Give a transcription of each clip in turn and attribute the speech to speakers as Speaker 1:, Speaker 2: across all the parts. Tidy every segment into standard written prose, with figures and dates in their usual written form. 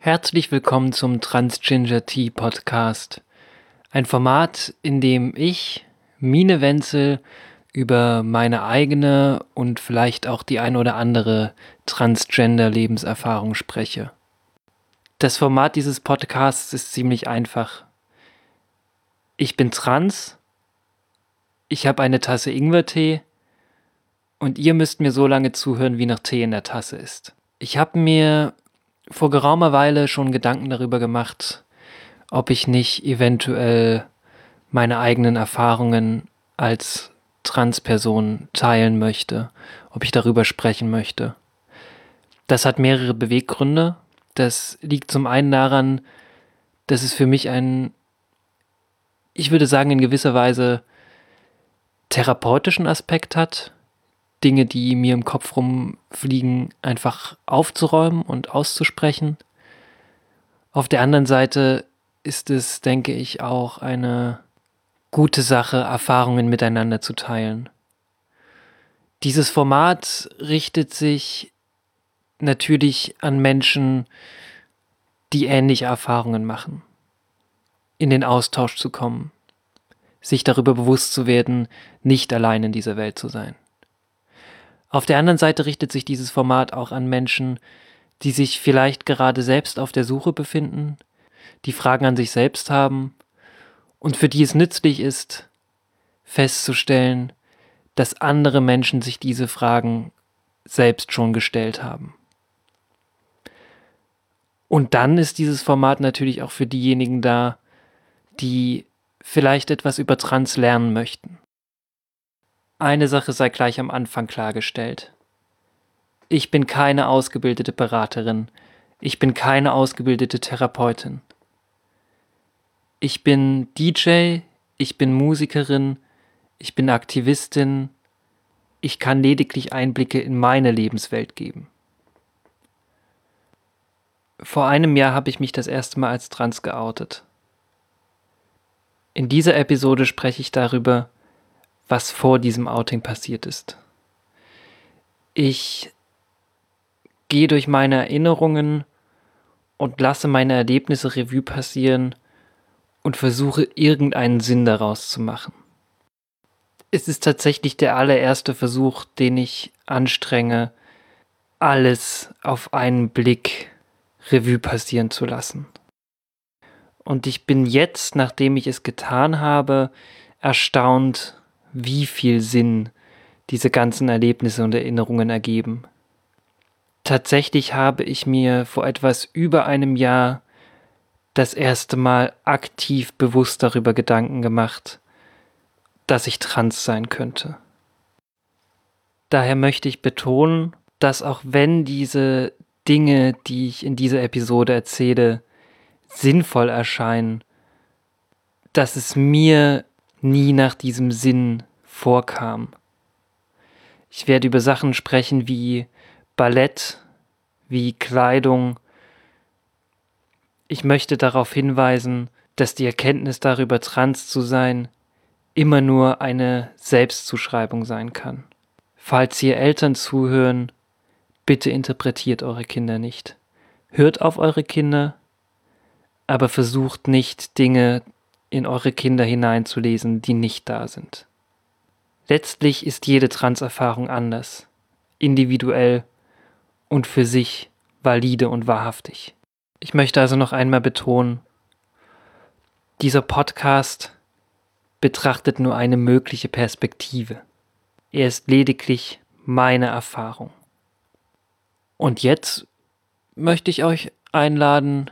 Speaker 1: Herzlich willkommen zum Transginger Tea Podcast. Ein Format, in dem ich, Mine Wenzel, über meine eigene und vielleicht auch die ein oder andere Transgender-Lebenserfahrung spreche. Das Format dieses Podcasts ist ziemlich einfach. Ich bin trans, ich habe eine Tasse Ingwertee und ihr müsst mir so lange zuhören, wie noch Tee in der Tasse ist. Ich habe mir vor geraumer Weile schon Gedanken darüber gemacht, ob ich nicht eventuell meine eigenen Erfahrungen als Transperson teilen möchte, ob ich darüber sprechen möchte. Das hat mehrere Beweggründe. Das liegt zum einen daran, dass es für mich ich würde sagen, in gewisser Weise therapeutischen Aspekt hat, Dinge, die mir im Kopf rumfliegen, einfach aufzuräumen und auszusprechen. Auf der anderen Seite ist es, denke ich, auch eine gute Sache, Erfahrungen miteinander zu teilen. Dieses Format richtet sich natürlich an Menschen, die ähnliche Erfahrungen machen, in den Austausch zu kommen, sich darüber bewusst zu werden, nicht allein in dieser Welt zu sein. Auf der anderen Seite richtet sich dieses Format auch an Menschen, die sich vielleicht gerade selbst auf der Suche befinden, die Fragen an sich selbst haben und für die es nützlich ist, festzustellen, dass andere Menschen sich diese Fragen selbst schon gestellt haben. Und dann ist dieses Format natürlich auch für diejenigen da, die vielleicht etwas über Trans lernen möchten. Eine Sache sei gleich am Anfang klargestellt. Ich bin keine ausgebildete Beraterin. Ich bin keine ausgebildete Therapeutin. Ich bin DJ, ich bin Musikerin, ich bin Aktivistin. Ich kann lediglich Einblicke in meine Lebenswelt geben. Vor einem Jahr habe ich mich das erste Mal als trans geoutet. In dieser Episode spreche ich darüber, was vor diesem Outing passiert ist. Ich gehe durch meine Erinnerungen und lasse meine Erlebnisse Revue passieren und versuche irgendeinen Sinn daraus zu machen. Es ist tatsächlich der allererste Versuch, den ich anstrenge, alles auf einen Blick Revue passieren zu lassen. Und ich bin jetzt, nachdem ich es getan habe, erstaunt, wie viel Sinn diese ganzen Erlebnisse und Erinnerungen ergeben. Tatsächlich habe ich mir vor etwas über einem Jahr das erste Mal aktiv bewusst darüber Gedanken gemacht, dass ich trans sein könnte. Daher möchte ich betonen, dass auch wenn diese Dinge, die ich in dieser Episode erzähle, sinnvoll erscheinen, dass es mir nie nach diesem Sinn vorkam. Ich werde über Sachen sprechen wie Ballett, wie Kleidung. Ich möchte darauf hinweisen, dass die Erkenntnis darüber, trans zu sein, immer nur eine Selbstzuschreibung sein kann. Falls hier Eltern zuhören, bitte interpretiert eure Kinder nicht. Hört auf eure Kinder, aber versucht nicht, Dinge in eure Kinder hineinzulesen, die nicht da sind. Letztlich ist jede Transerfahrung anders, individuell und für sich valide und wahrhaftig. Ich möchte also noch einmal betonen, dieser Podcast betrachtet nur eine mögliche Perspektive. Er ist lediglich meine Erfahrung. Und jetzt möchte ich euch einladen,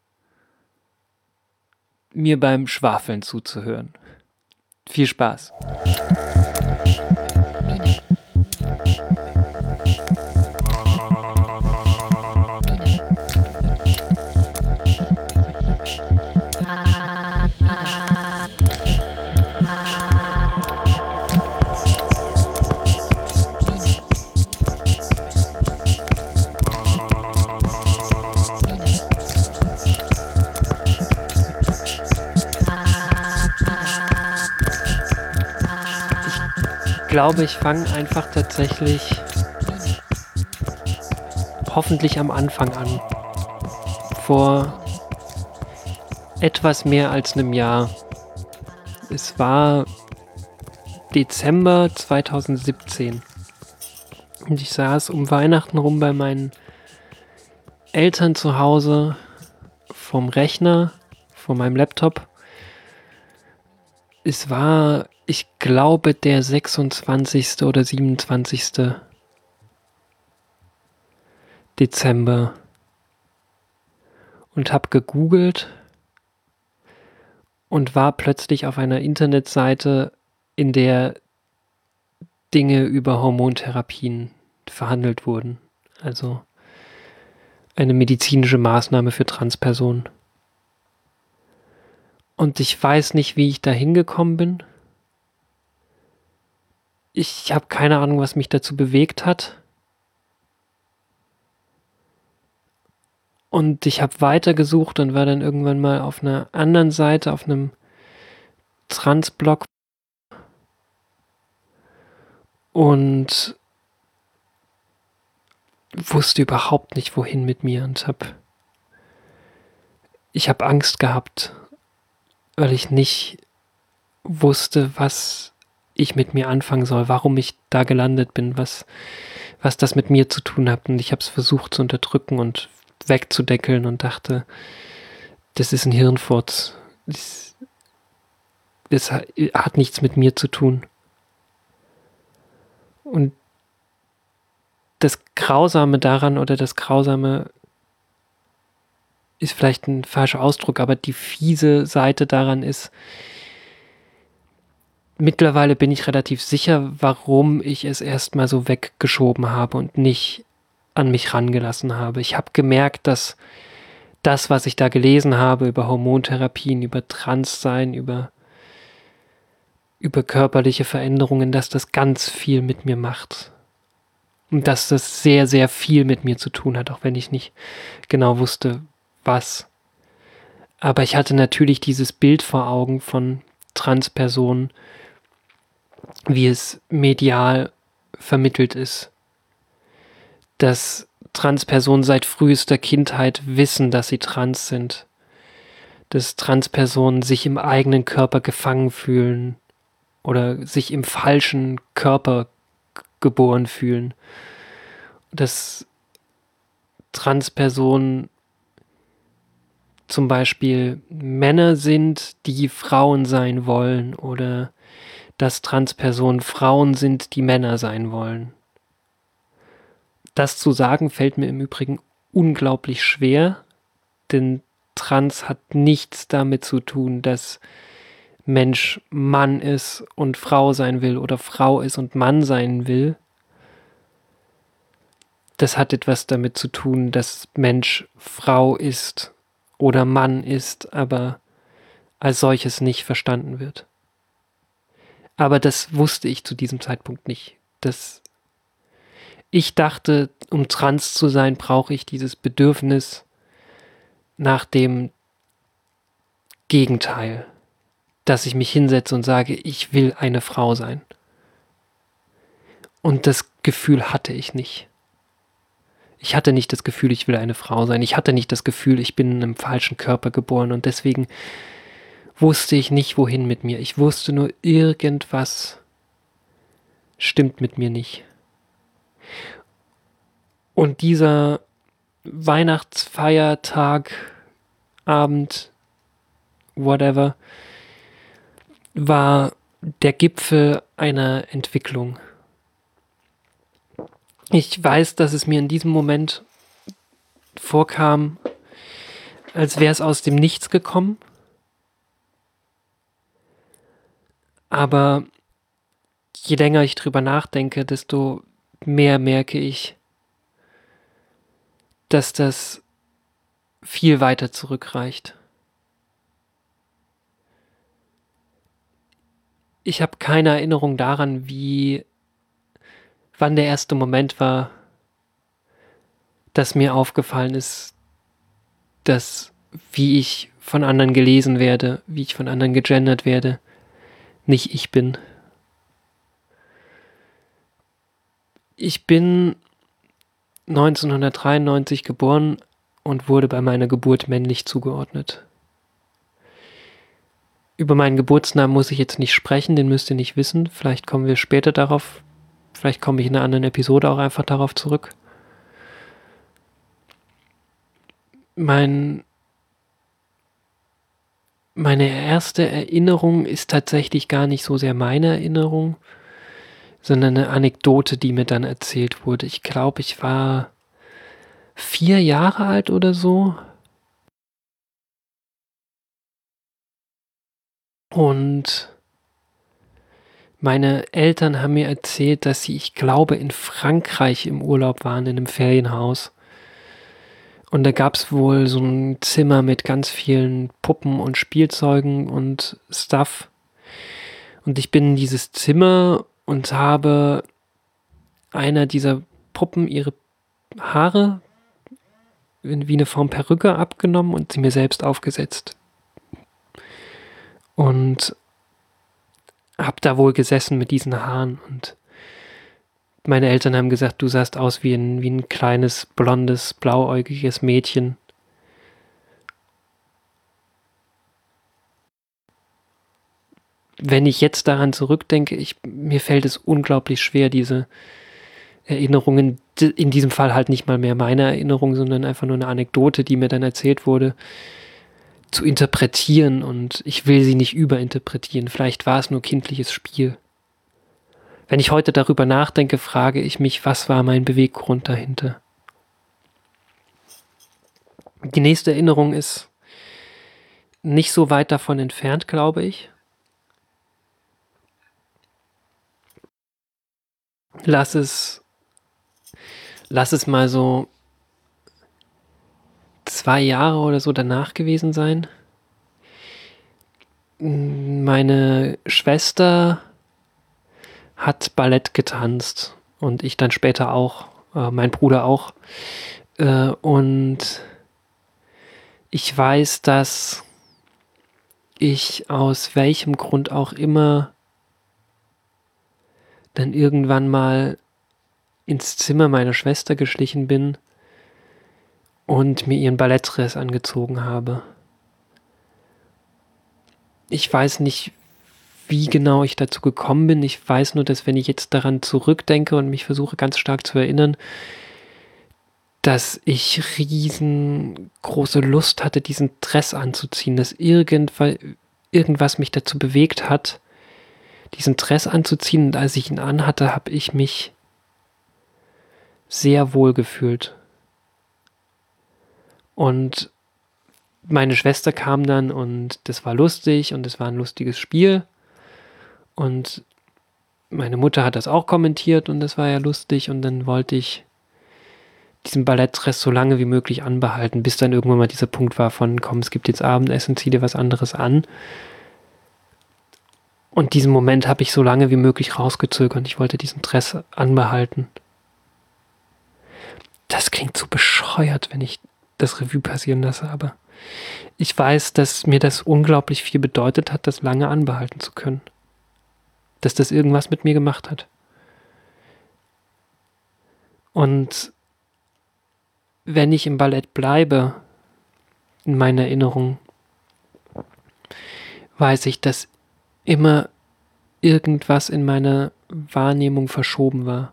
Speaker 1: mir beim Schwafeln zuzuhören. Viel Spaß! Ich glaube, ich fange einfach tatsächlich hoffentlich am Anfang an. vor etwas mehr als einem Jahr. Es war Dezember 2017 und ich saß um Weihnachten rum bei meinen Eltern zu Hause vorm Rechner, vor meinem Laptop. Es war, ich glaube, der 26. oder 27. Dezember und habe gegoogelt und war plötzlich auf einer Internetseite, in der Dinge über Hormontherapien verhandelt wurden. Also eine medizinische Maßnahme für Transpersonen. Und ich weiß nicht, wie ich da hingekommen bin. Ich habe keine Ahnung, was mich dazu bewegt hat. Und ich habe weitergesucht und war dann irgendwann mal auf einer anderen Seite, auf einem Trans-Blog und wusste überhaupt nicht, wohin mit mir und ich habe Angst gehabt, weil ich nicht wusste, was ich mit mir anfangen soll, warum ich da gelandet bin, was das mit mir zu tun hat. Und ich habe es versucht zu unterdrücken und wegzudeckeln und dachte, das ist ein Hirnfurz. Das hat nichts mit mir zu tun. Und das Grausame daran oder das Grausame ist vielleicht ein falscher Ausdruck, aber die fiese Seite daran ist, mittlerweile bin ich relativ sicher, warum ich es erstmal so weggeschoben habe und nicht an mich rangelassen habe. Ich habe gemerkt, dass das, was ich da gelesen habe über Hormontherapien, über Transsein, über körperliche Veränderungen, dass das ganz viel mit mir macht. Und dass das sehr, sehr viel mit mir zu tun hat, auch wenn ich nicht genau wusste, was. Aber ich hatte natürlich dieses Bild vor Augen von Transpersonen, wie es medial vermittelt ist. Dass Transpersonen seit frühester Kindheit wissen, dass sie trans sind. Dass Transpersonen sich im eigenen Körper gefangen fühlen oder sich im falschen Körper geboren fühlen. Dass Transpersonen zum Beispiel Männer sind, die Frauen sein wollen, oder dass Transpersonen Frauen sind, die Männer sein wollen. Das zu sagen fällt mir im Übrigen unglaublich schwer, denn Trans hat nichts damit zu tun, dass Mensch Mann ist und Frau sein will oder Frau ist und Mann sein will. Das hat etwas damit zu tun, dass Mensch Frau ist oder Mann ist, aber als solches nicht verstanden wird. Aber das wusste ich zu diesem Zeitpunkt nicht. Ich dachte, um trans zu sein, brauche ich dieses Bedürfnis nach dem Gegenteil, dass ich mich hinsetze und sage, ich will eine Frau sein. Und das Gefühl hatte ich nicht. Ich hatte nicht das Gefühl, ich will eine Frau sein. Ich hatte nicht das Gefühl, ich bin in einem falschen Körper geboren und deswegen wusste ich nicht, wohin mit mir. Ich wusste nur, irgendwas stimmt mit mir nicht. Und dieser Weihnachtsfeiertag, Abend, whatever, war der Gipfel einer Entwicklung. Ich weiß, dass es mir in diesem Moment vorkam, als wäre es aus dem Nichts gekommen. Aber je länger ich drüber nachdenke, desto mehr merke ich, dass das viel weiter zurückreicht. Ich habe keine Erinnerung daran, wann der erste Moment war, dass mir aufgefallen ist, dass wie ich von anderen gelesen werde, wie ich von anderen gegendert werde, nicht ich bin. Ich bin 1993 geboren und wurde bei meiner Geburt männlich zugeordnet. Über meinen Geburtsnamen muss ich jetzt nicht sprechen, den müsst ihr nicht wissen. Vielleicht kommen wir später darauf, vielleicht komme ich in einer anderen Episode auch einfach darauf zurück. Meine erste Erinnerung ist tatsächlich gar nicht so sehr meine Erinnerung, sondern eine Anekdote, die mir dann erzählt wurde. Ich glaube, ich war 4 Jahre alt oder so. Und meine Eltern haben mir erzählt, dass sie, ich glaube, in Frankreich im Urlaub waren, in einem Ferienhaus. Und da gab es wohl so ein Zimmer mit ganz vielen Puppen und Spielzeugen und Stuff. Und ich bin in dieses Zimmer und habe einer dieser Puppen ihre Haare wie eine Form Perücke abgenommen und sie mir selbst aufgesetzt. Und hab da wohl gesessen mit diesen Haaren und meine Eltern haben gesagt, du sahst aus wie ein kleines, blondes, blauäugiges Mädchen. Wenn ich jetzt daran zurückdenke, mir fällt es unglaublich schwer, diese Erinnerungen, in diesem Fall halt nicht mal mehr meine Erinnerung, sondern einfach nur eine Anekdote, die mir dann erzählt wurde, zu interpretieren, und ich will sie nicht überinterpretieren. Vielleicht war es nur kindliches Spiel. Wenn ich heute darüber nachdenke, frage ich mich, was war mein Beweggrund dahinter? Die nächste Erinnerung ist nicht so weit davon entfernt, glaube ich. Lass es mal so 2 Jahre oder so danach gewesen sein. Meine Schwester hat Ballett getanzt und ich dann später auch, mein Bruder auch. Und ich weiß, dass ich aus welchem Grund auch immer dann irgendwann mal ins Zimmer meiner Schwester geschlichen bin und mir ihren Ballettdress angezogen habe. Ich weiß nicht, wie genau ich dazu gekommen bin. Ich weiß nur, dass wenn ich jetzt daran zurückdenke und mich versuche ganz stark zu erinnern, dass ich riesengroße Lust hatte, diesen Dress anzuziehen, dass irgendwas mich dazu bewegt hat, diesen Dress anzuziehen, und als ich ihn anhatte, habe ich mich sehr wohl gefühlt. Und meine Schwester kam dann und das war lustig und es war ein lustiges Spiel. Und meine Mutter hat das auch kommentiert und das war ja lustig, und dann wollte ich diesen Ballettdress so lange wie möglich anbehalten, bis dann irgendwann mal dieser Punkt war von, komm, es gibt jetzt Abendessen, zieh dir was anderes an. Und diesen Moment habe ich so lange wie möglich rausgezögert. Ich wollte diesen Dress anbehalten. Das klingt so bescheuert, wenn ich das Revue passieren lasse, aber ich weiß, dass mir das unglaublich viel bedeutet hat, das lange anbehalten zu können. Dass das irgendwas mit mir gemacht hat. Und wenn ich im Ballett bleibe, in meiner Erinnerung, weiß ich, dass immer irgendwas in meiner Wahrnehmung verschoben war.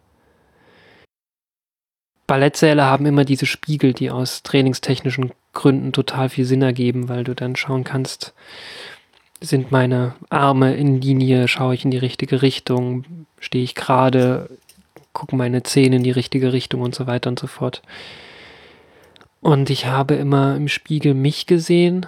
Speaker 1: Ballettsäle haben immer diese Spiegel, die aus trainingstechnischen Gründen total viel Sinn ergeben, weil du dann schauen kannst, sind meine Arme in Linie, schaue ich in die richtige Richtung, stehe ich gerade, gucken meine Zähne in die richtige Richtung und so weiter und so fort. Und ich habe immer im Spiegel mich gesehen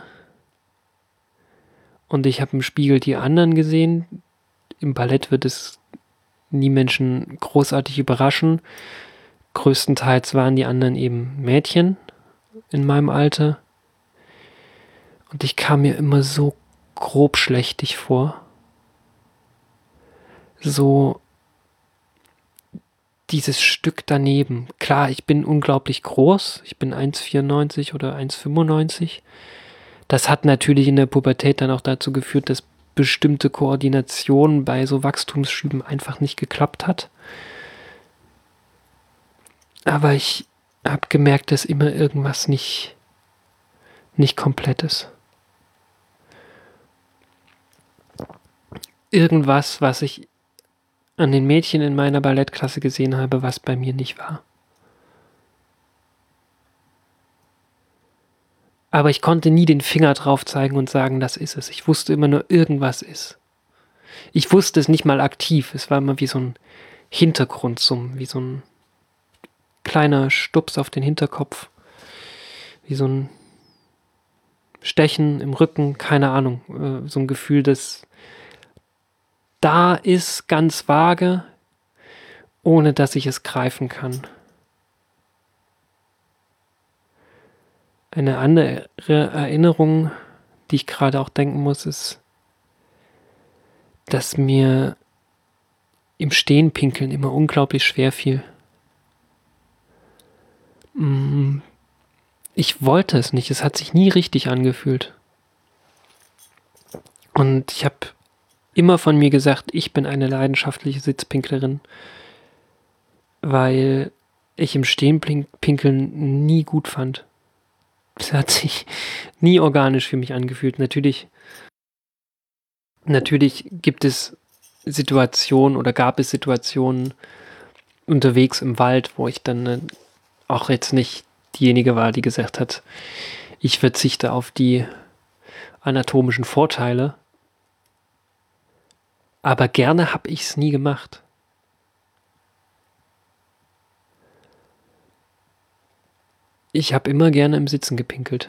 Speaker 1: und ich habe im Spiegel die anderen gesehen. Im Ballett wird es nie Menschen großartig überraschen. Größtenteils waren die anderen eben Mädchen in meinem Alter. Und ich kam mir immer so grobschlächtig vor. So dieses Stück daneben. Klar, ich bin unglaublich groß. Ich bin 1,94 oder 1,95. Das hat natürlich in der Pubertät dann auch dazu geführt, dass bestimmte Koordination bei so Wachstumsschüben einfach nicht geklappt hat. Aber ich habe gemerkt, dass immer irgendwas nicht komplett ist. Irgendwas, was ich an den Mädchen in meiner Ballettklasse gesehen habe, was bei mir nicht war. Aber ich konnte nie den Finger drauf zeigen und sagen, das ist es. Ich wusste immer nur, irgendwas ist. Ich wusste es nicht mal aktiv. Es war immer wie so ein Hintergrundsummen, wie so ein kleiner Stups auf den Hinterkopf, wie so ein Stechen im Rücken, keine Ahnung. So ein Gefühl, das da ist, ganz vage, ohne dass ich es greifen kann. Eine andere Erinnerung, die ich gerade auch denken muss, ist, dass mir im Stehen pinkeln immer unglaublich schwer fiel. Ich wollte es nicht, es hat sich nie richtig angefühlt. Und ich habe immer von mir gesagt, ich bin eine leidenschaftliche Sitzpinklerin, weil ich im Stehen pinkeln nie gut fand. Es hat sich nie organisch für mich angefühlt. Natürlich gibt es Situationen oder gab es Situationen unterwegs im Wald, wo ich dann auch jetzt nicht diejenige war, die gesagt hat, ich verzichte auf die anatomischen Vorteile. Aber gerne habe ich es nie gemacht. Ich habe immer gerne im Sitzen gepinkelt.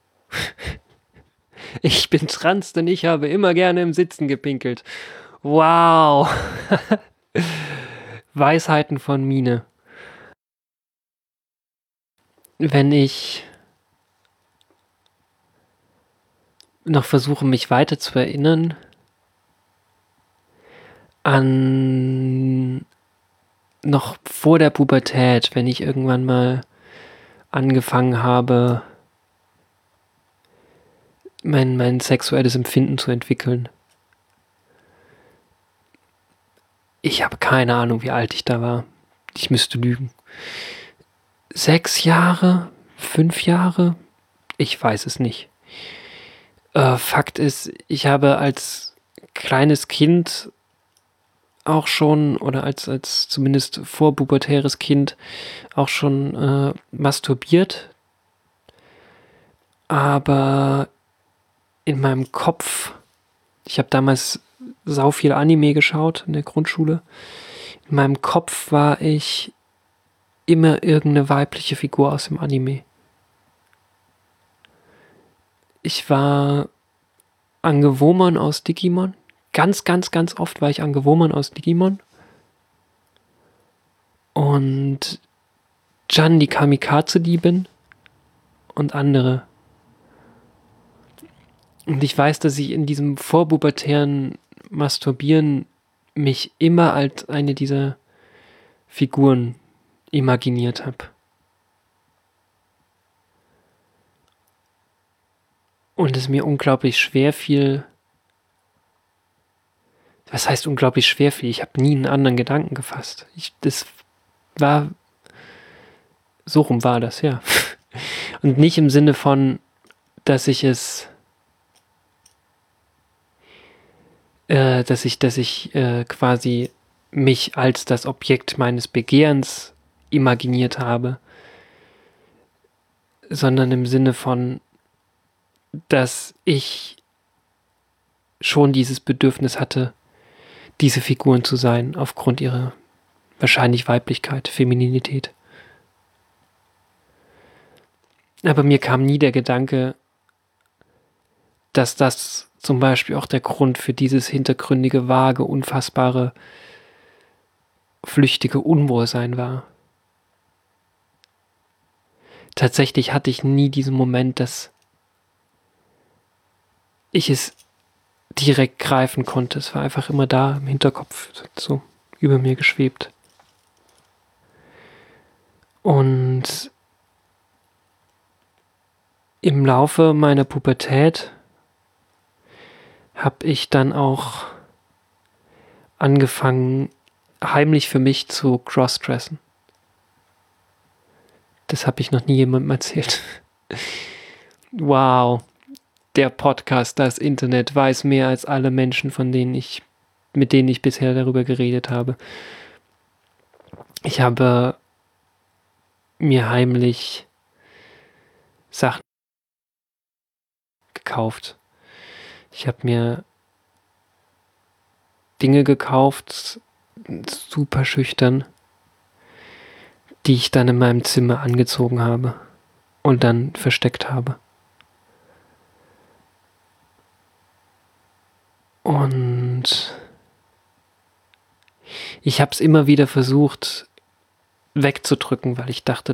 Speaker 1: Ich bin trans, denn ich habe immer gerne im Sitzen gepinkelt. Wow. Weisheiten von Mine. Wenn ich noch versuche, mich weiter zu erinnern an noch vor der Pubertät, wenn ich irgendwann mal angefangen habe, mein sexuelles Empfinden zu entwickeln. Ich habe keine Ahnung, wie alt ich da war. Ich müsste lügen. 6 Jahre? 5 Jahre? Ich weiß es nicht. Fakt ist, ich habe als kleines Kind auch schon, oder als zumindest vorpubertäres Kind auch schon masturbiert. Aber in meinem Kopf, ich habe damals sau viel Anime geschaut in der Grundschule, in meinem Kopf war ich immer irgendeine weibliche Figur aus dem Anime. Ich war Angewomon aus Digimon. Ganz, ganz, ganz oft war ich Angewomon aus Digimon. Und Jan, die Kamikaze-Diebin. Und andere. Und ich weiß, dass ich in diesem vorpubertären Masturbieren mich immer als eine dieser Figuren imaginiert habe. Und es mir unglaublich schwer fiel. Was heißt unglaublich schwer fiel? Ich habe nie einen anderen Gedanken gefasst. So rum war das, ja. Und nicht im Sinne von, dass ich quasi mich als das Objekt meines Begehrens imaginiert habe, sondern im Sinne von, dass ich schon dieses Bedürfnis hatte, diese Figuren zu sein, aufgrund ihrer wahrscheinlich Weiblichkeit, Femininität. Aber mir kam nie der Gedanke, dass das zum Beispiel auch der Grund für dieses hintergründige, vage, unfassbare, flüchtige Unwohlsein war. Tatsächlich hatte ich nie diesen Moment, dass ich es direkt greifen konnte. Es war einfach immer da im Hinterkopf, so über mir geschwebt. Und im Laufe meiner Pubertät habe ich dann auch angefangen, heimlich für mich zu crossdressen. Das habe ich noch nie jemandem erzählt. Wow. Der Podcast, das Internet weiß mehr als alle Menschen, mit denen ich bisher darüber geredet habe. Ich habe mir heimlich Sachen gekauft. Ich habe mir Dinge gekauft, super schüchtern, die ich dann in meinem Zimmer angezogen habe und dann versteckt habe. Und ich habe es immer wieder versucht wegzudrücken, weil ich dachte,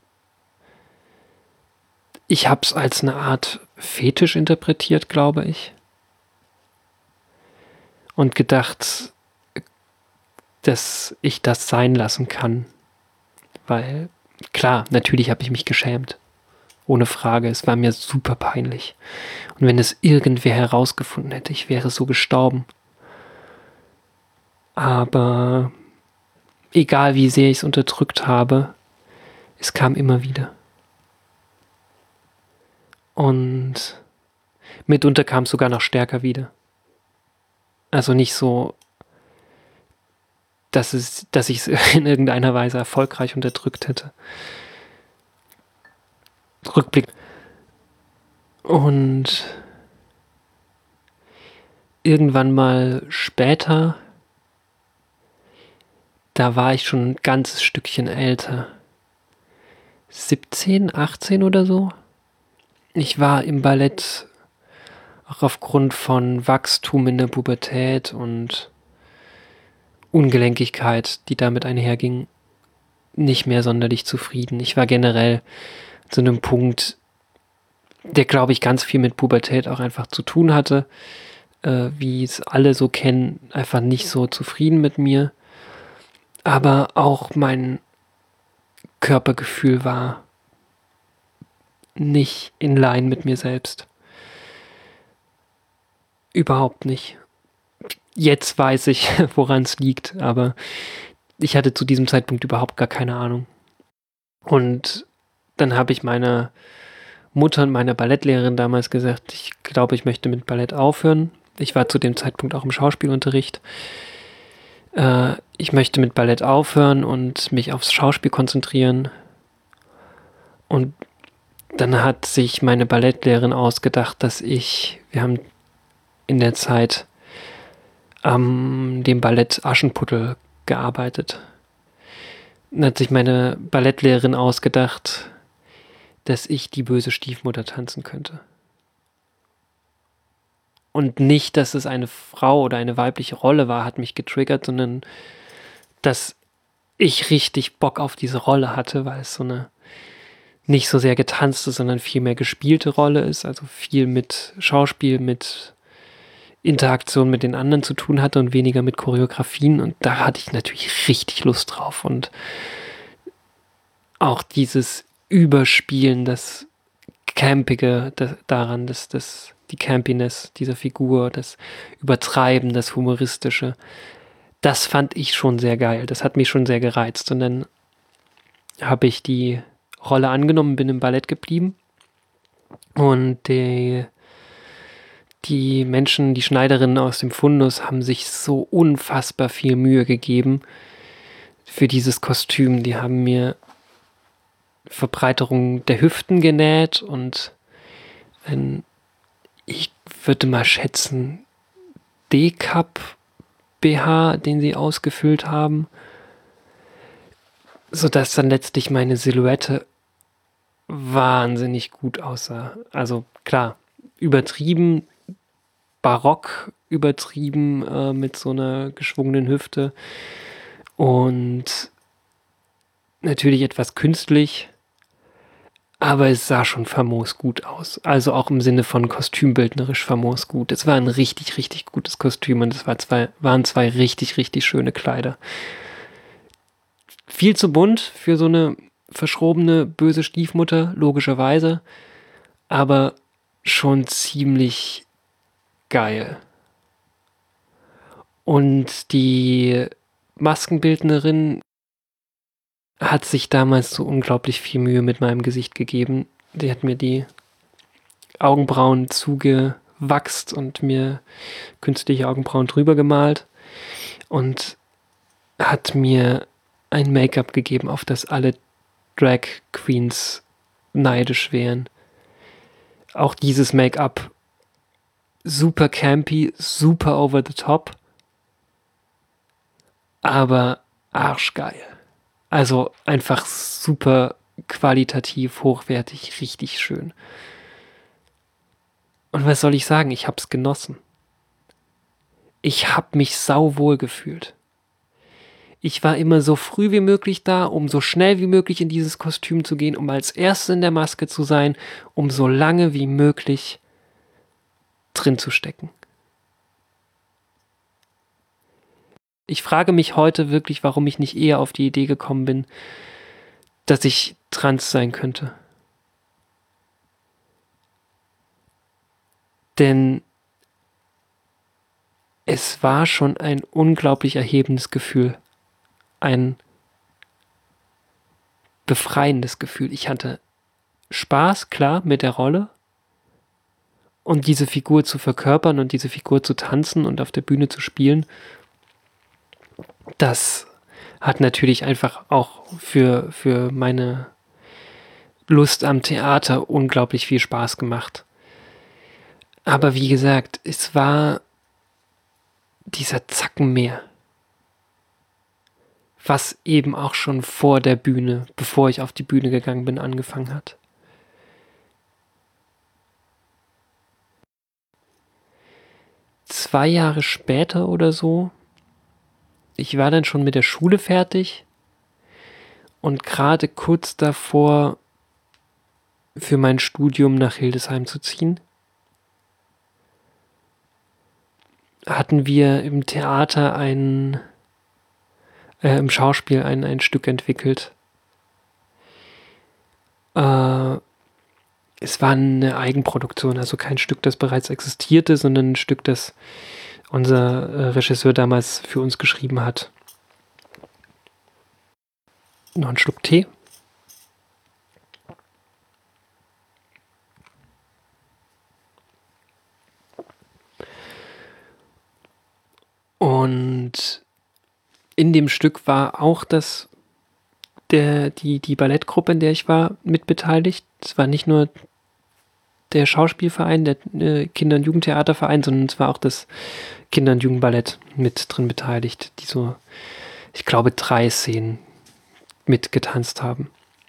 Speaker 1: ich habe es als eine Art Fetisch interpretiert, glaube ich. Und gedacht, dass ich das sein lassen kann. Weil, klar, natürlich habe ich mich geschämt. Ohne Frage, es war mir super peinlich. Und wenn es irgendwer herausgefunden hätte, ich wäre so gestorben. Aber egal wie sehr ich es unterdrückt habe, es kam immer wieder. Und mitunter kam es sogar noch stärker wieder. Also nicht so, dass ich es in irgendeiner Weise erfolgreich unterdrückt hätte. Rückblick. Und irgendwann mal später, da war ich schon ein ganzes Stückchen älter. 17, 18 oder so. Ich war im Ballett auch aufgrund von Wachstum in der Pubertät und Ungelenkigkeit, die damit einherging, nicht mehr sonderlich zufrieden. Ich war generell zu einem Punkt, der, glaube ich, ganz viel mit Pubertät auch einfach zu tun hatte, wie es alle so kennen, einfach nicht so zufrieden mit mir. Aber auch mein Körpergefühl war nicht in line mit mir selbst. Überhaupt nicht. Jetzt weiß ich, woran es liegt, aber ich hatte zu diesem Zeitpunkt überhaupt gar keine Ahnung. Und dann habe ich meiner Mutter und meiner Ballettlehrerin damals gesagt, ich glaube, ich möchte mit Ballett aufhören. Ich war zu dem Zeitpunkt auch im Schauspielunterricht. Ich möchte mit Ballett aufhören und mich aufs Schauspiel konzentrieren. Und dann hat sich meine Ballettlehrerin ausgedacht, wir haben in der Zeit dem Ballett Aschenputtel gearbeitet. Dann hat sich meine Ballettlehrerin ausgedacht, dass ich die böse Stiefmutter tanzen könnte. Und nicht, dass es eine Frau oder eine weibliche Rolle war, hat mich getriggert, sondern dass ich richtig Bock auf diese Rolle hatte, weil es so eine nicht so sehr getanzte, sondern viel mehr gespielte Rolle ist, also viel mit Schauspiel, mit Interaktion mit den anderen zu tun hatte und weniger mit Choreografien. Und da hatte ich natürlich richtig Lust drauf. Und auch dieses Überspielen, das Campige daran, die Campiness dieser Figur, das Übertreiben, das Humoristische, das fand ich schon sehr geil. Das hat mich schon sehr gereizt. Und dann habe ich die Rolle angenommen, bin im Ballett geblieben. Und die Menschen, die Schneiderinnen aus dem Fundus haben sich so unfassbar viel Mühe gegeben für dieses Kostüm. Die haben mir Verbreiterung der Hüften genäht und ich würde mal schätzen, D-Cup BH, den sie ausgefüllt haben, sodass dann letztlich meine Silhouette wahnsinnig gut aussah. Also klar, übertrieben, barock übertrieben mit so einer geschwungenen Hüfte und natürlich etwas künstlich, aber es sah schon famos gut aus. Also auch im Sinne von kostümbildnerisch famos gut. Es war ein richtig, richtig gutes Kostüm und es waren zwei richtig, richtig schöne Kleider. Viel zu bunt für so eine verschrobene, böse Stiefmutter, logischerweise, aber schon ziemlich geil. Und die Maskenbildnerin hat sich damals so unglaublich viel Mühe mit meinem Gesicht gegeben. Die hat mir die Augenbrauen zugewachst und mir künstliche Augenbrauen drüber gemalt und hat mir ein Make-up gegeben, auf das alle Drag Queens neidisch wären. Auch dieses Make-up super campy, super over the top, aber arschgeil. Also einfach super qualitativ, hochwertig, richtig schön. Und was soll ich sagen? Ich hab's genossen. Ich hab mich sauwohl gefühlt. Ich war immer so früh wie möglich da, um so schnell wie möglich in dieses Kostüm zu gehen, um als Erste in der Maske zu sein, um so lange wie möglich drin zu stecken. Ich frage mich heute wirklich, warum ich nicht eher auf die Idee gekommen bin, dass ich trans sein könnte. Denn es war schon ein unglaublich erhebendes Gefühl. Ein befreiendes Gefühl. Ich hatte Spaß, klar, mit der Rolle und diese Figur zu verkörpern und diese Figur zu tanzen und auf der Bühne zu spielen. Das hat natürlich einfach auch für meine Lust am Theater unglaublich viel Spaß gemacht. Aber wie gesagt, es war dieser Zacken mehr, was eben auch schon vor der Bühne, bevor ich auf die Bühne gegangen bin, angefangen hat. Zwei Jahre später oder so, ich war dann schon mit der Schule fertig und gerade kurz davor, für mein Studium nach Hildesheim zu ziehen, hatten wir im Theater im Schauspiel ein Stück entwickelt. Es war eine Eigenproduktion, also kein Stück, das bereits existierte, sondern ein Stück, das unser Regisseur damals für uns geschrieben hat. Noch ein Schluck Tee. Und in dem Stück war auch die Ballettgruppe, in der ich war, mitbeteiligt. Es war nicht nur der Schauspielverein, der Kinder- und Jugendtheaterverein, sondern es war auch das Kinder- und Jugendballett mit drin beteiligt, die so, ich glaube, 3 Szenen mitgetanzt haben.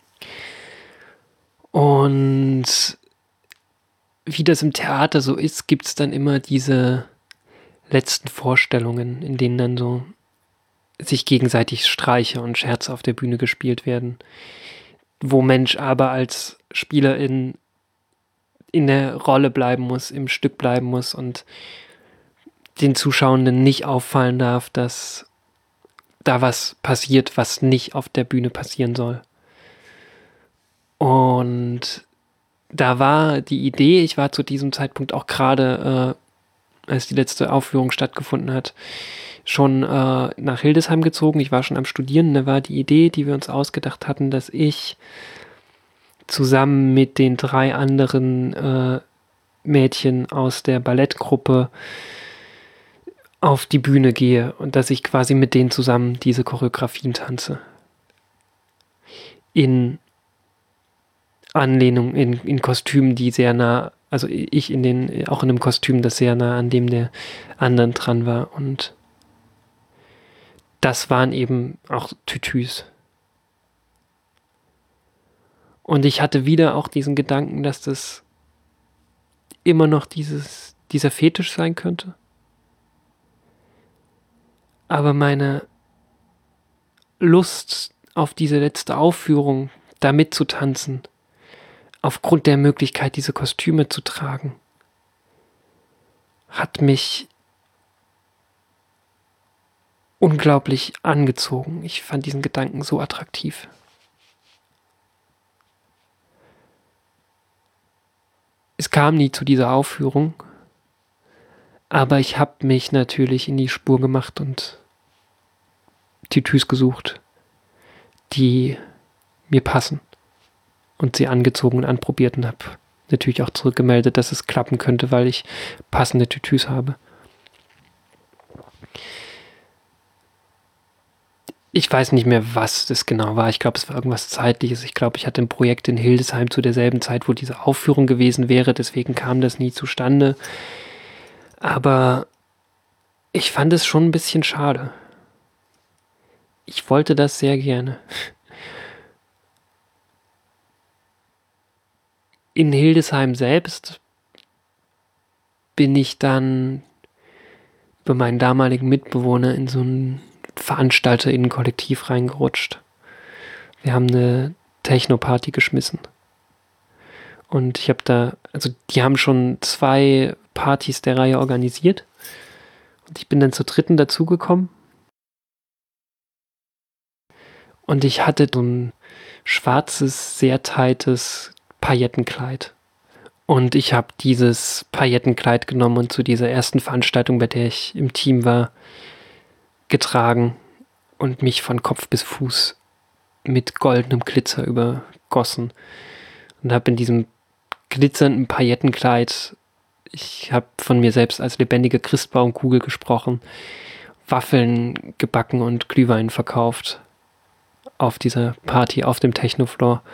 Speaker 1: Und wie das im Theater so ist, gibt es dann immer diese letzten Vorstellungen, in denen dann so sich gegenseitig Streiche und Scherze auf der Bühne gespielt werden, wo Mensch aber als Spielerin in der Rolle bleiben muss, im Stück bleiben muss und den Zuschauenden nicht auffallen darf, dass da was passiert, was nicht auf der Bühne passieren soll. Und da war die Idee, ich war zu diesem Zeitpunkt auch gerade, als die letzte Aufführung stattgefunden hat, schon nach Hildesheim gezogen. Ich war schon am Studieren. Da war die Idee, die wir uns ausgedacht hatten, dass ich zusammen mit den 3 anderen Mädchen aus der Ballettgruppe auf die Bühne gehe und dass ich quasi mit denen zusammen diese Choreografien tanze. In Anlehnung, in Kostümen, die sehr nah, also ich auch in einem Kostüm, das sehr nah an dem der anderen dran war. Und das waren eben auch Tütüs. Und ich hatte wieder auch diesen Gedanken, dass das immer noch dieser Fetisch sein könnte. Aber meine Lust auf diese letzte Aufführung, da mitzutanzen, aufgrund der Möglichkeit, diese Kostüme zu tragen, hat mich unglaublich angezogen. Ich fand diesen Gedanken so attraktiv. Es kam nie zu dieser Aufführung, aber ich habe mich natürlich in die Spur gemacht und Tütüs gesucht,
Speaker 2: die mir passen. Und sie angezogen und anprobiert und habe natürlich auch zurückgemeldet, dass es klappen könnte, weil ich passende Tütüs habe. Ich weiß nicht mehr, was das genau war. Ich glaube, es war irgendwas Zeitliches. Ich glaube, ich hatte ein Projekt in Hildesheim zu derselben Zeit, wo diese Aufführung gewesen wäre. Deswegen kam das nie zustande. Aber ich fand es schon ein bisschen schade. Ich wollte das sehr gerne. In Hildesheim selbst bin ich dann über meinen damaligen Mitbewohner in so ein VeranstalterInnen-Kollektiv reingerutscht. Wir haben eine Techno-Party geschmissen. Und ich habe die haben schon 2 Partys der Reihe organisiert. Und ich bin dann zur 3. dazugekommen. Und ich hatte so ein schwarzes, sehr tightes Paillettenkleid. Und ich habe dieses Paillettenkleid genommen und zu dieser ersten Veranstaltung, bei der ich im Team war, getragen und mich von Kopf bis Fuß mit goldenem Glitzer übergossen. Und habe in diesem glitzernden Paillettenkleid, ich habe von mir selbst als lebendige Christbaumkugel gesprochen, Waffeln gebacken und Glühwein verkauft auf dieser Party, auf dem Technofloor.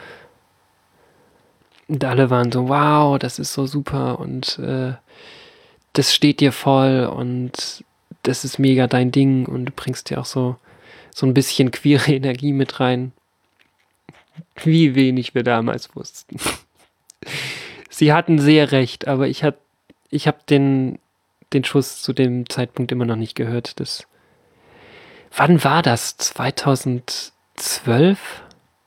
Speaker 2: Und alle waren so, wow, das ist so super und das steht dir voll und das ist mega dein Ding und du bringst dir auch so ein bisschen queere Energie mit rein. Wie wenig wir damals wussten. Sie hatten sehr recht, aber ich hab den Schuss zu dem Zeitpunkt immer noch nicht gehört. Wann war das? 2012?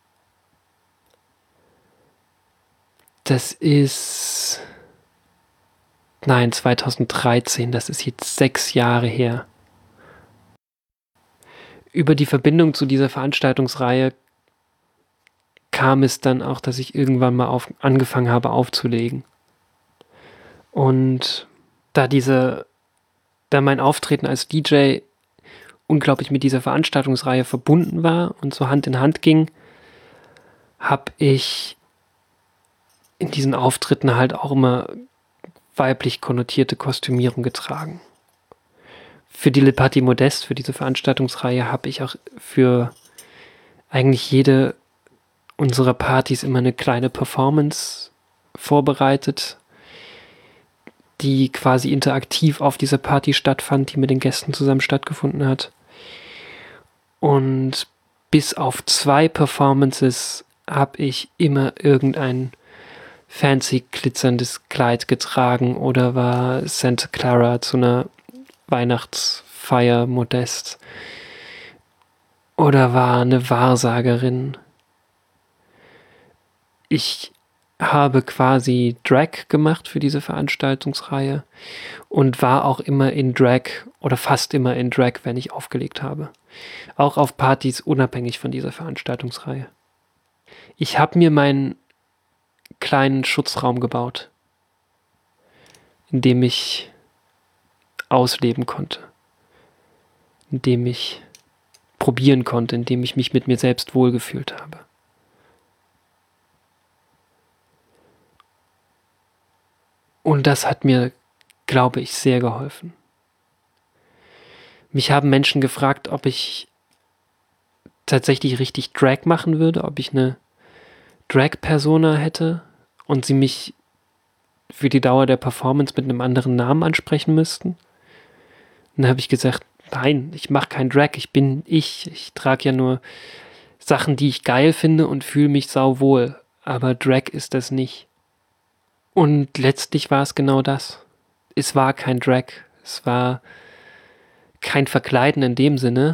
Speaker 2: Das ist... Nein, 2013. Das ist jetzt 6 Jahre her. Über die Verbindung zu dieser Veranstaltungsreihe kam es dann auch, dass ich irgendwann mal angefangen habe aufzulegen. Und da mein Auftreten als DJ unglaublich mit dieser Veranstaltungsreihe verbunden war und so Hand in Hand ging, habe ich in diesen Auftritten halt auch immer weiblich konnotierte Kostümierung getragen. Für die Le Party Modeste, für diese Veranstaltungsreihe, habe ich auch für eigentlich jede unserer Partys immer eine kleine Performance vorbereitet, die quasi interaktiv auf dieser Party stattfand, die mit den Gästen zusammen stattgefunden hat. Und bis auf 2 Performances habe ich immer irgendein fancy glitzerndes Kleid getragen oder war Santa Clara zu einer Weihnachtsfeier modest oder war eine Wahrsagerin. Ich habe quasi Drag gemacht für diese Veranstaltungsreihe und war auch immer in Drag oder fast immer in Drag, wenn ich aufgelegt habe. Auch auf Partys unabhängig von dieser Veranstaltungsreihe. Ich habe mir meinen kleinen Schutzraum gebaut, in dem ich ausleben konnte, in dem ich probieren konnte, in dem ich mich mit mir selbst wohlgefühlt habe. Und das hat mir, glaube ich, sehr geholfen. Mich haben Menschen gefragt, ob ich tatsächlich richtig Drag machen würde, ob ich eine Drag-Persona hätte und sie mich für die Dauer der Performance mit einem anderen Namen ansprechen müssten. Und dann habe ich gesagt, nein, ich mache kein Drag, ich bin ich. Ich trage ja nur Sachen, die ich geil finde und fühle mich sauwohl. Aber Drag ist das nicht. Und letztlich war es genau das. Es war kein Drag. Es war kein Verkleiden in dem Sinne.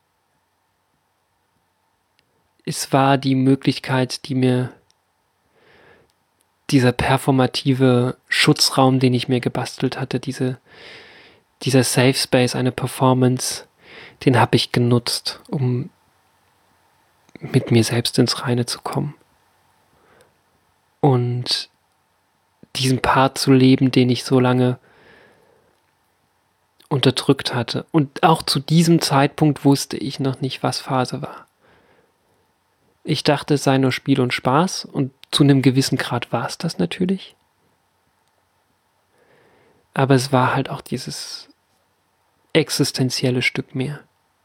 Speaker 2: Es war die Möglichkeit, die mir dieser performative Schutzraum, den ich mir gebastelt hatte, dieser Safe Space, eine Performance, den habe ich genutzt, um mit mir selbst ins Reine zu kommen. Und diesen Part zu leben, den ich so lange unterdrückt hatte. Und auch zu diesem Zeitpunkt wusste ich noch nicht, was Phase war. Ich dachte, es sei nur Spiel und Spaß und zu einem gewissen Grad war es das natürlich. Aber es war halt auch dieses existenzielle Stück mehr.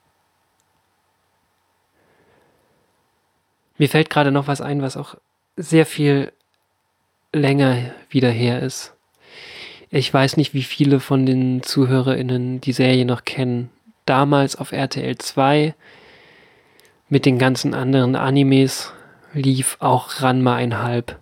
Speaker 2: Mir fällt gerade noch was ein, was auch sehr viel länger wieder her ist. Ich weiß nicht, wie viele von den ZuhörerInnen die Serie noch kennen. Damals auf RTL 2 mit den ganzen anderen Animes lief auch Ranma 1,5.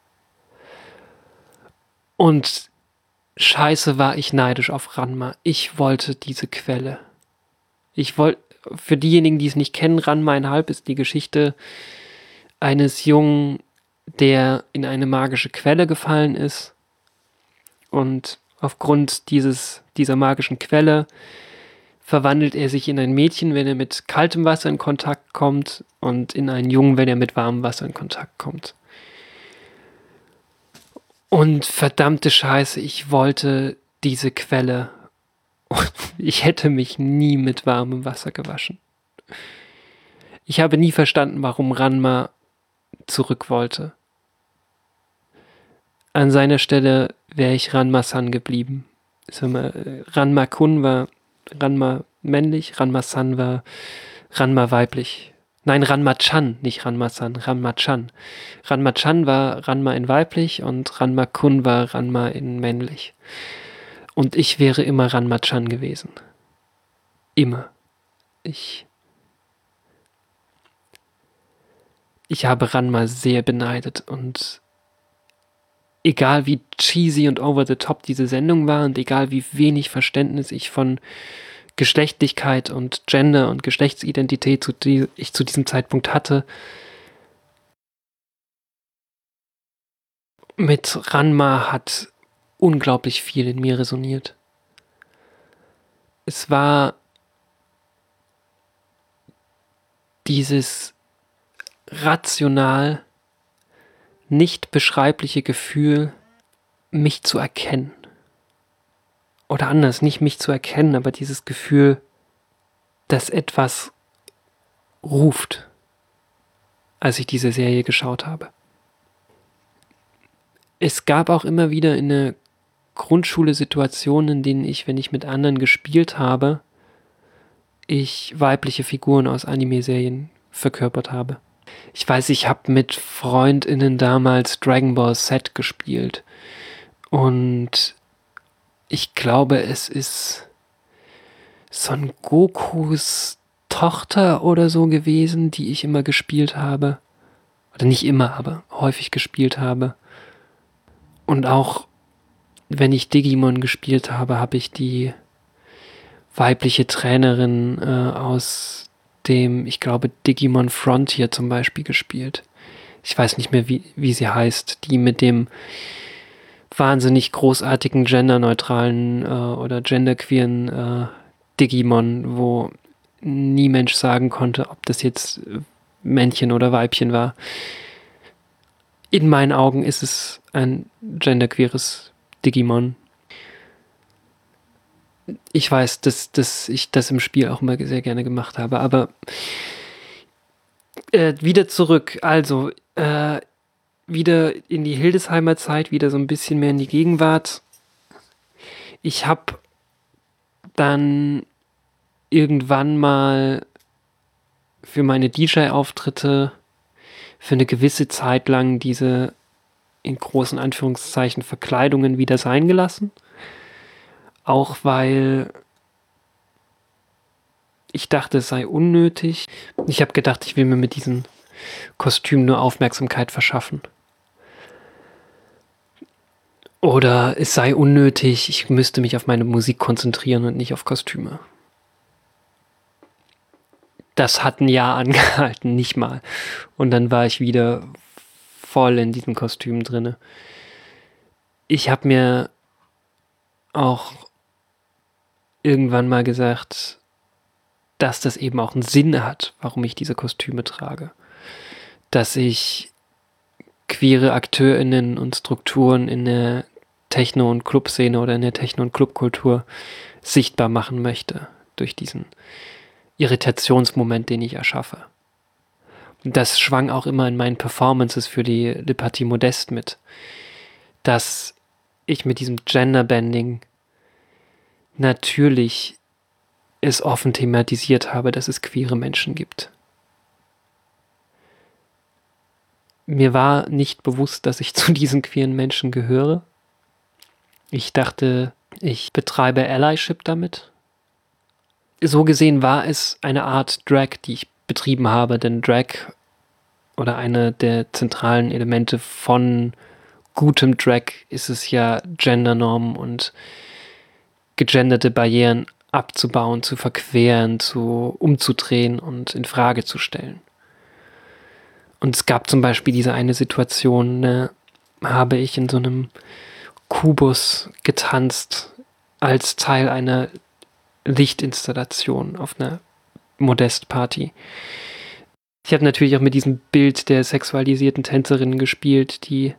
Speaker 2: Und scheiße war ich neidisch auf Ranma. Ich wollte diese Quelle. Für diejenigen, die es nicht kennen, Ranma 1,5 ist die Geschichte eines Jungen, der in eine magische Quelle gefallen ist und aufgrund dieser magischen Quelle verwandelt er sich in ein Mädchen, wenn er mit kaltem Wasser in Kontakt kommt und in einen Jungen, wenn er mit warmem Wasser in Kontakt kommt. Und verdammte Scheiße, ich wollte diese Quelle und ich hätte mich nie mit warmem Wasser gewaschen. Ich habe nie verstanden, warum Ranma zurück wollte. An seiner Stelle wäre ich Ranma-san geblieben. Ranma-kun war Ranma männlich, Ranma-san war Ranma weiblich. Nein, Ranma-chan, nicht Ranma-san, Ranma-chan. Ranma-chan war Ranma in weiblich und Ranma-kun war Ranma in männlich. Und ich wäre immer Ranma-chan gewesen. Immer. Ich habe Ranma sehr beneidet und egal wie cheesy und over the top diese Sendung war und egal wie wenig Verständnis ich von Geschlechtlichkeit und Gender und Geschlechtsidentität ich zu diesem Zeitpunkt hatte, mit Ranma hat unglaublich viel in mir resoniert. Es war dieses rational nicht beschreibliche Gefühl, mich zu erkennen. Oder anders, nicht mich zu erkennen, aber dieses Gefühl, dass etwas ruft, als ich diese Serie geschaut habe. Es gab auch immer wieder in der Grundschule Situationen, in denen ich, wenn ich mit anderen gespielt habe, ich weibliche Figuren aus Anime-Serien verkörpert habe. Ich weiß, ich habe mit FreundInnen damals Dragon Ball Z gespielt und ich glaube, es ist Son Gokus Tochter oder so gewesen, die ich immer gespielt habe. Oder nicht immer, aber häufig gespielt habe. Und auch wenn ich Digimon gespielt habe, habe ich die weibliche Trainerin aus dem, ich glaube, Digimon Frontier zum Beispiel gespielt. Ich weiß nicht mehr, wie sie heißt. Die mit dem wahnsinnig großartigen genderneutralen oder genderqueeren Digimon, wo nie Mensch sagen konnte, ob das jetzt Männchen oder Weibchen war. In meinen Augen ist es ein genderqueeres Digimon. Ich weiß, dass ich das im Spiel auch immer sehr gerne gemacht habe, aber wieder zurück, also wieder in die Hildesheimer Zeit, wieder so ein bisschen mehr in die Gegenwart. Ich habe dann irgendwann mal für meine DJ-Auftritte für eine gewisse Zeit lang diese in großen Anführungszeichen Verkleidungen wieder sein gelassen. Auch weil ich dachte, es sei unnötig. Ich habe gedacht, ich will mir mit diesen Kostümen nur Aufmerksamkeit verschaffen. Oder es sei unnötig, ich müsste mich auf meine Musik konzentrieren und nicht auf Kostüme. Das hat ein Jahr angehalten, nicht mal. Und dann war ich wieder voll in diesen Kostümen drinne. Ich habe mir auch irgendwann mal gesagt, dass das eben auch einen Sinn hat, warum ich diese Kostüme trage. Dass ich queere AkteurInnen und Strukturen in der Techno- und Clubszene oder in der Techno- und Clubkultur sichtbar machen möchte durch diesen Irritationsmoment, den ich erschaffe. Das schwang auch immer in meinen Performances für die Le Partie Modeste mit, dass ich mit diesem Genderbending natürlich es offen thematisiert habe, dass es queere Menschen gibt. Mir war nicht bewusst, dass ich zu diesen queeren Menschen gehöre. Ich dachte, ich betreibe Allyship damit. So gesehen war es eine Art Drag, die ich betrieben habe, denn Drag oder eine der zentralen Elemente von gutem Drag ist es ja, Gendernormen und gegenderte Barrieren abzubauen, zu verqueren, umzudrehen und in Frage zu stellen. Und es gab zum Beispiel diese eine Situation, habe ich in so einem Kubus getanzt als Teil einer Lichtinstallation auf einer Modest-Party. Ich habe natürlich auch mit diesem Bild der sexualisierten Tänzerinnen gespielt, die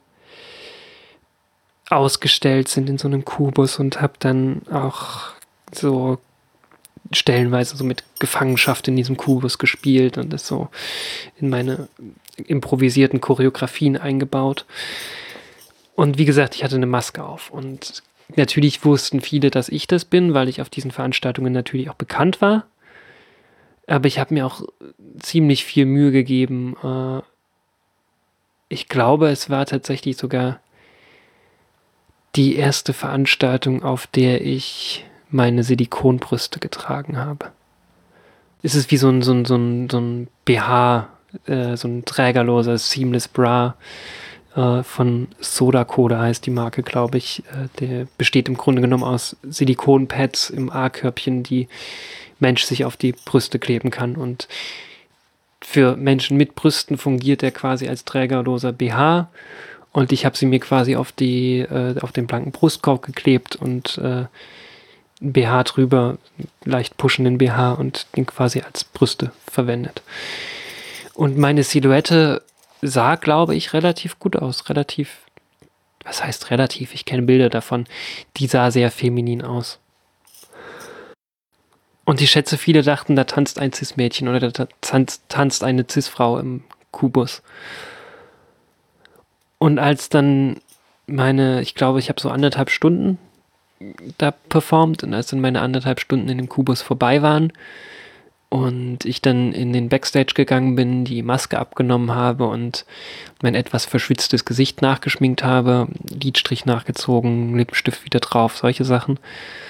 Speaker 2: ausgestellt sind in so einem Kubus, und habe dann auch so stellenweise so mit Gefangenschaft in diesem Kubus gespielt und das so in meine improvisierten Choreografien eingebaut. Und wie gesagt, ich hatte eine Maske auf und natürlich wussten viele, dass ich das bin, weil ich auf diesen Veranstaltungen natürlich auch bekannt war. Aber ich habe mir auch ziemlich viel Mühe gegeben. Ich glaube, es war tatsächlich sogar die erste Veranstaltung, auf der ich meine Silikonbrüste getragen habe. Es ist wie so ein BH, so ein trägerloser Seamless Bra von Sodakoda heißt die Marke, glaube ich. Der besteht im Grunde genommen aus Silikonpads im A-Körbchen, die Mensch sich auf die Brüste kleben kann. Und für Menschen mit Brüsten fungiert er quasi als trägerloser BH. Und ich habe sie mir quasi auf den blanken Brustkorb geklebt und BH drüber, leicht pushenden BH, und den quasi als Brüste verwendet. Und meine Silhouette sah, glaube ich, relativ gut aus. Was heißt relativ? Ich kenne Bilder davon. Die sah sehr feminin aus. Und ich schätze, viele dachten, da tanzt ein Cis-Mädchen oder da tanzt eine Cis-Frau im Kubus. Und als dann ich glaube, ich habe so 1,5 Stunden da performt, und als dann meine 1,5 Stunden in dem Kubus vorbei waren und ich dann in den Backstage gegangen bin, die Maske abgenommen habe und mein etwas verschwitztes Gesicht nachgeschminkt habe, Lidstrich nachgezogen, Lippenstift wieder drauf, solche Sachen,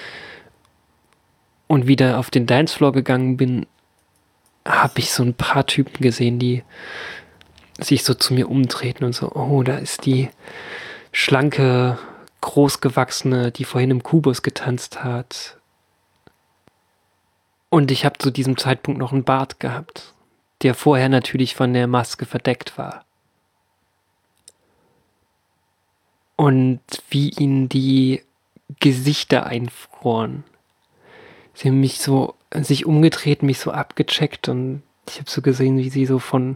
Speaker 2: und wieder auf den Dancefloor gegangen bin, habe ich so ein paar Typen gesehen, die sich so zu mir umtreten und so, oh, da ist die schlanke, großgewachsene, die vorhin im Kubus getanzt hat. Und ich habe zu diesem Zeitpunkt noch einen Bart gehabt, der vorher natürlich von der Maske verdeckt war. Und wie ihnen die Gesichter einfroren. Sie haben mich so sich umgedreht, mich so abgecheckt, und ich habe so gesehen, wie sie so von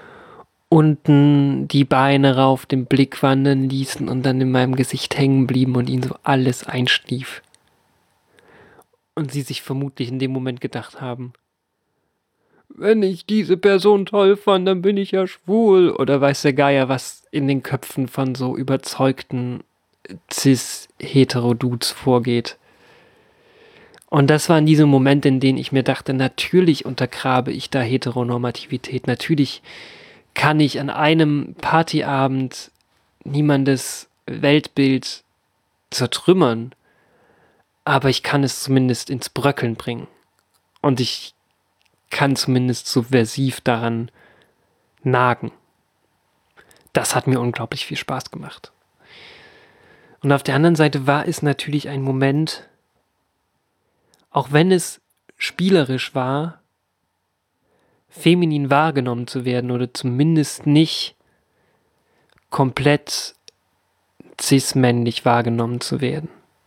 Speaker 2: unten die Beine rauf den Blick wandern ließen und dann in meinem Gesicht hängen blieben und ihnen so alles einschlief. Und sie sich vermutlich in dem Moment gedacht haben, wenn ich diese Person toll fand, dann bin ich ja schwul. Oder weiß der Geier, was in den Köpfen von so überzeugten Cis-Hetero-Dudes vorgeht. Und das waren diese Momente, in denen ich mir dachte, natürlich untergrabe ich da Heteronormativität. Natürlich kann ich an einem Partyabend niemandes Weltbild zertrümmern, aber ich kann es zumindest ins Bröckeln bringen. Und ich kann zumindest subversiv daran nagen. Das hat mir unglaublich viel Spaß gemacht. Und auf der anderen Seite war es natürlich ein Moment, auch wenn es spielerisch war, feminin wahrgenommen zu werden oder zumindest nicht komplett cis-männlich wahrgenommen zu werden.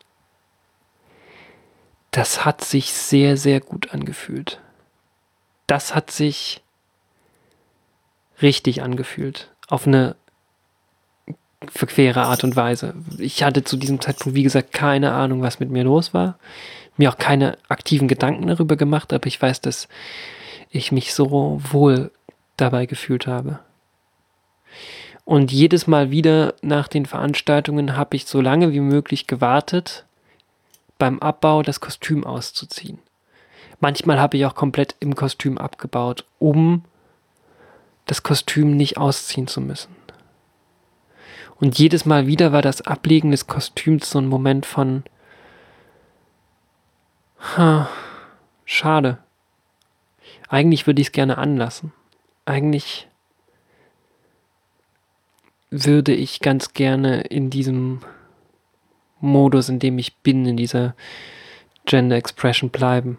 Speaker 2: Das hat sich sehr, sehr gut angefühlt. Das hat sich richtig angefühlt. Auf eine verquere Art und Weise. Ich hatte zu diesem Zeitpunkt, wie gesagt, keine Ahnung, was mit mir los war. Mir auch keine aktiven Gedanken darüber gemacht, aber ich weiß, dass ich mich so wohl dabei gefühlt habe. Und jedes Mal wieder nach den Veranstaltungen habe ich so lange wie möglich gewartet, beim Abbau das Kostüm auszuziehen. Manchmal habe ich auch komplett im Kostüm abgebaut, um das Kostüm nicht ausziehen zu müssen. Und jedes Mal wieder war das Ablegen des Kostüms so ein Moment von schade. Eigentlich würde ich es gerne anlassen. Eigentlich würde ich ganz gerne in diesem Modus, in dem ich bin, in dieser Gender Expression bleiben.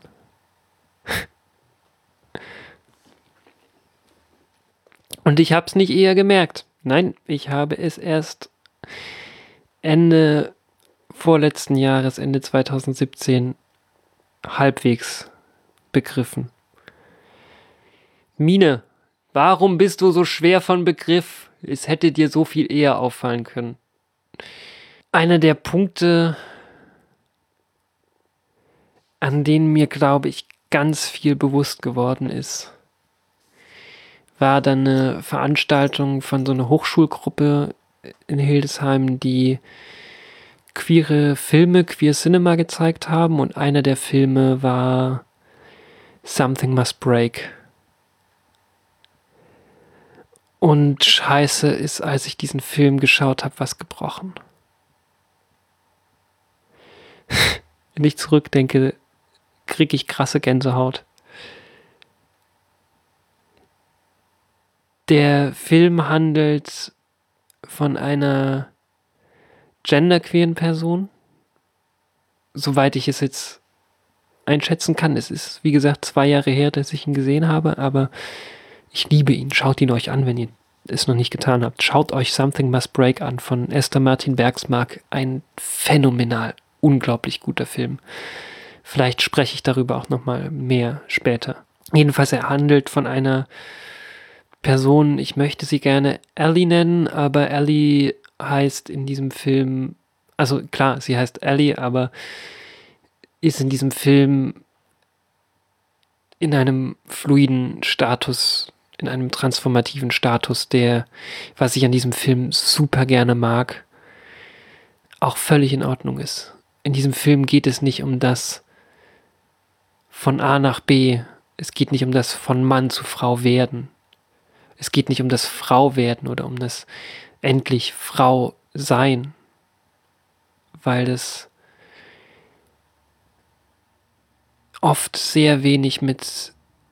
Speaker 2: Und ich habe es nicht eher gemerkt. Nein, ich habe es erst Ende vorletzten Jahres, Ende 2017, halbwegs begriffen. Mine, warum bist du so schwer von Begriff? Es hätte dir so viel eher auffallen können. Einer der Punkte, an denen mir, glaube ich, ganz viel bewusst geworden ist, war dann eine Veranstaltung von so einer Hochschulgruppe in Hildesheim, die queere Filme, Queer Cinema gezeigt haben, und einer der Filme war Something Must Break. Und scheiße ist, als ich diesen Film geschaut habe, was gebrochen. Wenn ich zurückdenke, kriege ich krasse Gänsehaut. Der Film handelt von einer genderqueeren Person, soweit ich es jetzt einschätzen kann. Es ist, wie gesagt, 2 Jahre her, dass ich ihn gesehen habe, aber ich liebe ihn. Schaut ihn euch an, wenn ihr es noch nicht getan habt. Schaut euch Something Must Break an von Esther Martin Bergsmark. Ein phänomenal, unglaublich guter Film. Vielleicht spreche ich darüber auch nochmal mehr später. Jedenfalls, er handelt von einer Person, ich möchte sie gerne Ellie nennen, aber Ellie heißt in diesem Film, also klar, sie heißt Ellie, aber ist in diesem Film in einem fluiden Status, in einem transformativen Status, der, was ich an diesem Film super gerne mag, auch völlig in Ordnung ist. In diesem Film geht es nicht um das von A nach B, es geht nicht um das von Mann zu Frau werden. Es geht nicht um das Frau-Werden oder um das endlich Frau-Sein, weil das oft sehr wenig mit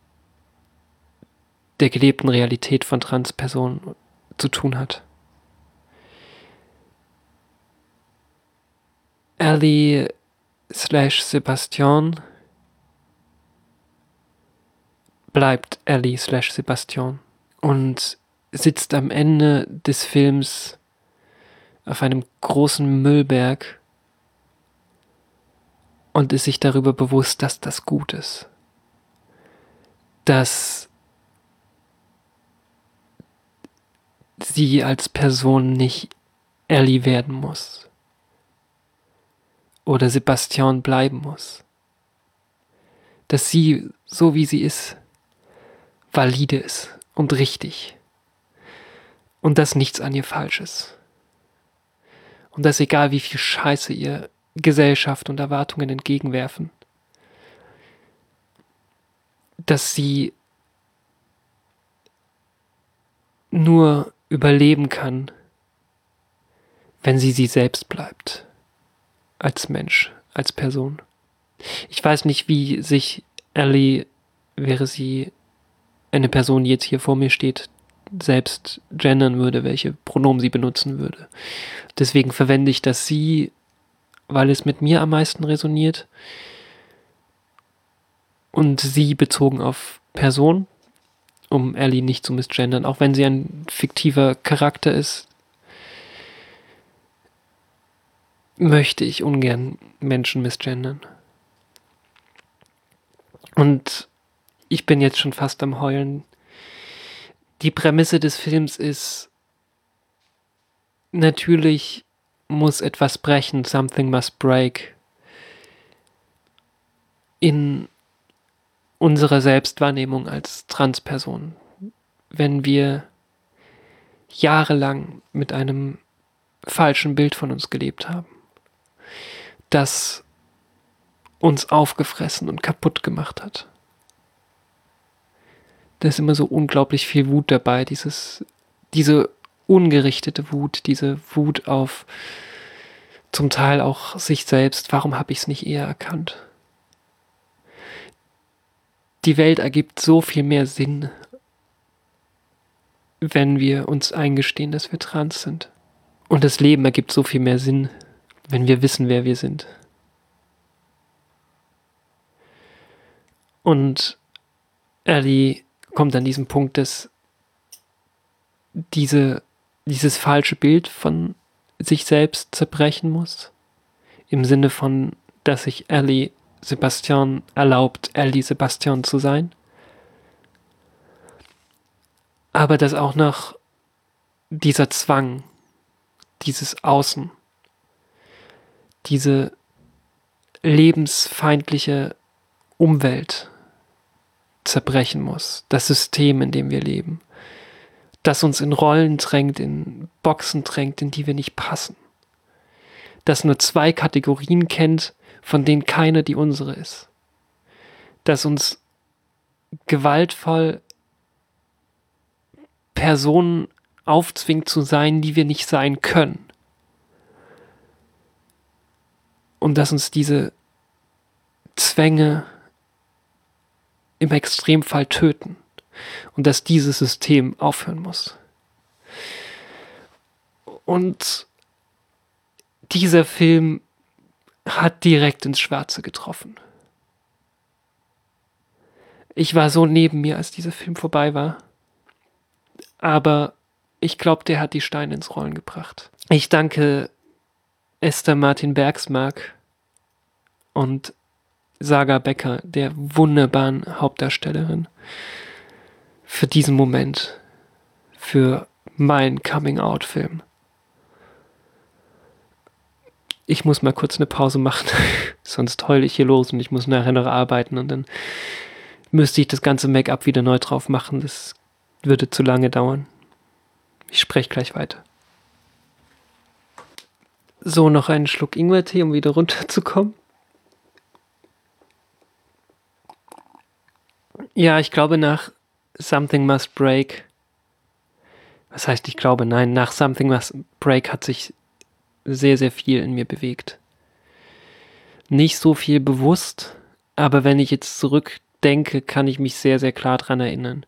Speaker 2: der gelebten Realität von Transpersonen zu tun hat. Ellie/Sebastian bleibt Ellie/Sebastian und sitzt am Ende des Films auf einem großen Müllberg und ist sich darüber bewusst, dass das gut ist. Dass sie als Person nicht Ellie werden muss oder Sebastian bleiben muss. Dass sie, so wie sie ist, valide ist und richtig. Und dass nichts an ihr falsch ist. Und dass egal wie viel Scheiße ihr Gesellschaft und Erwartungen entgegenwerfen, dass sie nur überleben kann, wenn sie selbst bleibt. Als Mensch, als Person. Ich weiß nicht, wie sich Ellie, wäre sie eine Person, die jetzt hier vor mir steht, selbst gendern würde, welche Pronomen sie benutzen würde. Deswegen verwende ich das sie, weil es mit mir am meisten resoniert. Und sie bezogen auf Person, um Ellie nicht zu misgendern, auch wenn sie ein fiktiver Charakter ist, möchte ich ungern Menschen misgendern. Und ich bin jetzt schon fast am Heulen. Die Prämisse des Films ist, natürlich muss etwas brechen, something must break, in unserer Selbstwahrnehmung als Transperson. wenn wir jahrelang mit einem falschen Bild von uns gelebt haben, das uns aufgefressen und kaputt gemacht hat. Da ist immer so unglaublich viel Wut dabei, diese ungerichtete Wut, diese Wut auf zum Teil auch sich selbst. Warum habe ich es nicht eher erkannt? Die Welt ergibt so viel mehr Sinn, wenn wir uns eingestehen, dass wir trans sind. Und das Leben ergibt so viel mehr Sinn, wenn wir wissen, wer wir sind. Und Ellie kommt an diesen Punkt, dass dieses falsche Bild von sich selbst zerbrechen muss. Im Sinne von, dass sich Ellie Sebastian erlaubt, Ellie Sebastian zu sein. Aber dass auch noch dieser Zwang, dieses Außen, diese lebensfeindliche Umwelt zerbrechen muss. Das System, in dem wir leben. Das uns in Rollen drängt, in Boxen drängt, in die wir nicht passen. Das nur 2 Kategorien kennt, von denen keine die unsere ist. Das uns gewaltvoll Personen aufzwingt zu sein, die wir nicht sein können. Und dass uns diese Zwänge im Extremfall töten. Und dass dieses System aufhören muss. Und dieser Film hat direkt ins Schwarze getroffen. Ich war so neben mir, als dieser Film vorbei war. Aber ich glaube, der hat die Steine ins Rollen gebracht. Ich danke Esther Martin Bergsmark und Saga Becker, der wunderbaren Hauptdarstellerin, für diesen Moment, für meinen Coming-out-Film. Ich muss mal kurz eine Pause machen, sonst heule ich hier los und ich muss nachher noch arbeiten und dann müsste ich das ganze Make-up wieder neu drauf machen. Das würde zu lange dauern. Ich spreche gleich weiter. So, noch einen Schluck Ingwertee, um wieder runterzukommen. Ja, ich glaube, nach Something Must Break, was heißt ich glaube, nein, nach Something Must Break hat sich sehr, sehr viel in mir bewegt. Nicht so viel bewusst, aber wenn ich jetzt zurückdenke, kann ich mich sehr, sehr klar daran erinnern.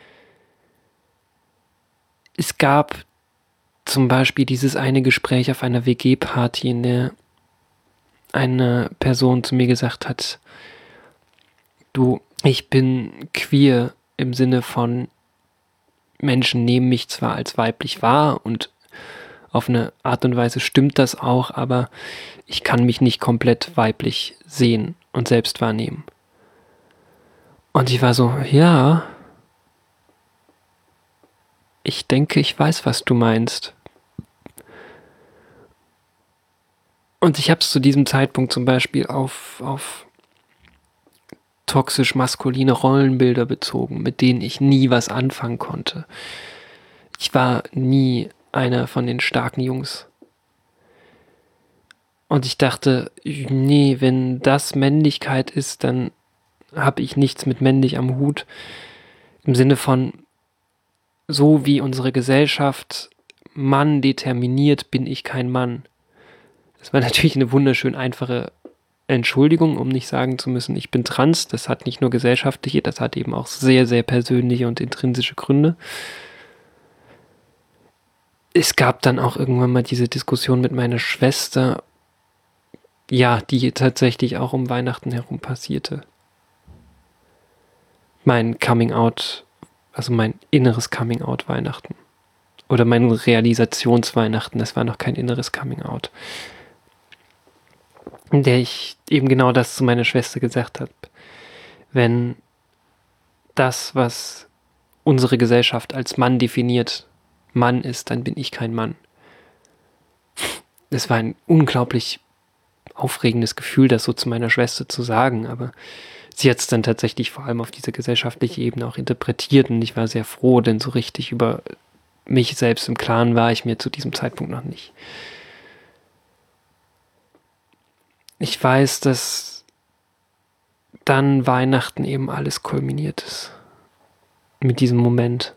Speaker 2: Es gab zum Beispiel dieses eine Gespräch auf einer WG-Party, in der eine Person zu mir gesagt hat, du, ich bin queer im Sinne von, Menschen nehmen mich zwar als weiblich wahr und auf eine Art und Weise stimmt das auch, aber ich kann mich nicht komplett weiblich sehen und selbst wahrnehmen. Und ich war so, ja, ich denke, ich weiß, was du meinst. Und ich habe es zu diesem Zeitpunkt zum Beispiel auf toxisch maskuline Rollenbilder bezogen, mit denen ich nie was anfangen konnte. Ich war nie einer von den starken Jungs. Und ich dachte, nee, wenn das Männlichkeit ist, dann habe ich nichts mit männlich am Hut. Im Sinne von, so wie unsere Gesellschaft Mann determiniert, bin ich kein Mann. Das war natürlich eine wunderschön einfache Entschuldigung, um nicht sagen zu müssen, ich bin trans. Das hat nicht nur gesellschaftliche, das hat eben auch sehr, sehr persönliche und intrinsische Gründe. Es gab dann auch irgendwann mal diese Diskussion mit meiner Schwester, ja, die tatsächlich auch um Weihnachten herum passierte. Mein Coming-out, also mein inneres Coming-out Weihnachten. Oder mein Realisationsweihnachten, das war noch kein inneres Coming-out. In der ich eben genau das zu meiner Schwester gesagt habe. Wenn das, was unsere Gesellschaft als Mann definiert, Mann ist, dann bin ich kein Mann. Es war ein unglaublich aufregendes Gefühl, das so zu meiner Schwester zu sagen, aber sie hat es dann tatsächlich vor allem auf dieser gesellschaftlichen Ebene auch interpretiert und ich war sehr froh, denn so richtig über mich selbst im Klaren war ich mir zu diesem Zeitpunkt noch nicht. Ich weiß, dass dann Weihnachten eben alles kulminiert ist. Mit diesem Moment.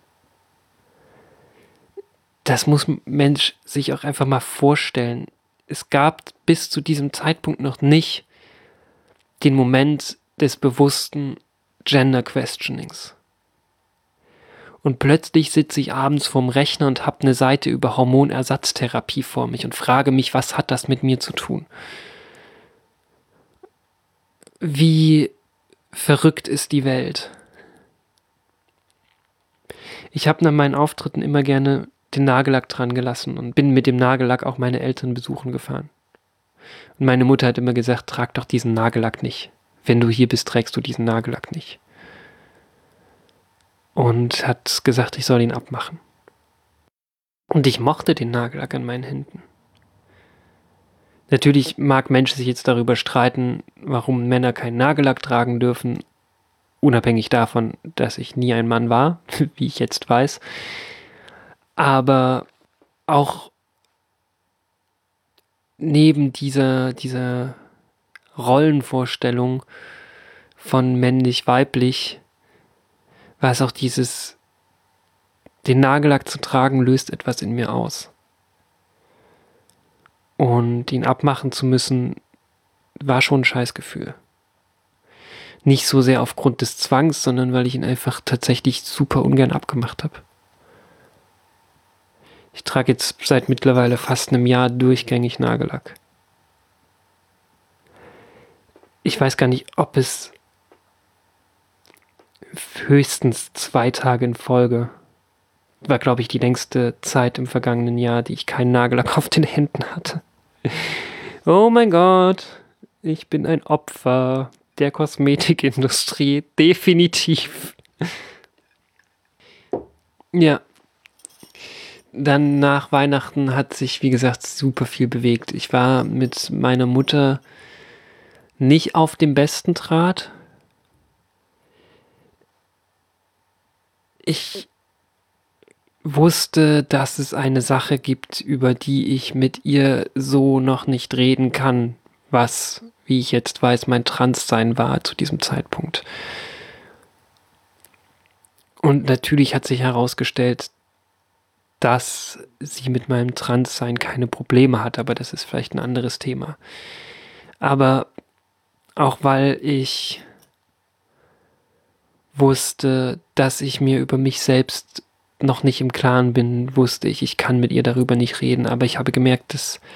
Speaker 2: Das muss ein Mensch sich auch einfach mal vorstellen. Es gab bis zu diesem Zeitpunkt noch nicht den Moment des bewussten Gender Questionings. Und plötzlich sitze ich abends vorm Rechner und habe eine Seite über Hormonersatztherapie vor mich und frage mich, was hat das mit mir zu tun? Wie verrückt ist die Welt? Ich habe nach meinen Auftritten immer gerne den Nagellack dran gelassen und bin mit dem Nagellack auch meine Eltern besuchen gefahren. Und meine Mutter hat immer gesagt, trag doch diesen Nagellack nicht. Wenn du hier bist, trägst du diesen Nagellack nicht. Und hat gesagt, ich soll ihn abmachen. Und ich mochte den Nagellack an meinen Händen. Natürlich mag Menschen sich jetzt darüber streiten, warum Männer keinen Nagellack tragen dürfen, unabhängig davon, dass ich nie ein Mann war, wie ich jetzt weiß. Aber auch neben dieser Rollenvorstellung von männlich-weiblich war es auch den Nagellack zu tragen, löst etwas in mir aus. Und ihn abmachen zu müssen, war schon ein Scheißgefühl. Nicht so sehr aufgrund des Zwangs, sondern weil ich ihn einfach tatsächlich super ungern abgemacht habe. Ich trage jetzt seit mittlerweile fast einem Jahr durchgängig Nagellack. Ich weiß gar nicht, ob es höchstens 2 Tage in Folge war, glaube ich, die längste Zeit im vergangenen Jahr, die ich keinen Nagellack auf den Händen hatte. Oh mein Gott, ich bin ein Opfer der Kosmetikindustrie, definitiv. Ja, dann nach Weihnachten hat sich, wie gesagt, super viel bewegt. Ich war mit meiner Mutter nicht auf dem besten Draht. Ich wusste, dass es eine Sache gibt, über die ich mit ihr so noch nicht reden kann, was, wie ich jetzt weiß, mein Transsein war zu diesem Zeitpunkt. Und natürlich hat sich herausgestellt, dass sie mit meinem Transsein keine Probleme hat, aber das ist vielleicht ein anderes Thema. Aber auch weil ich wusste, dass ich mir über mich selbst noch nicht im Klaren bin, wusste ich, ich kann mit ihr darüber nicht reden, aber ich habe gemerkt,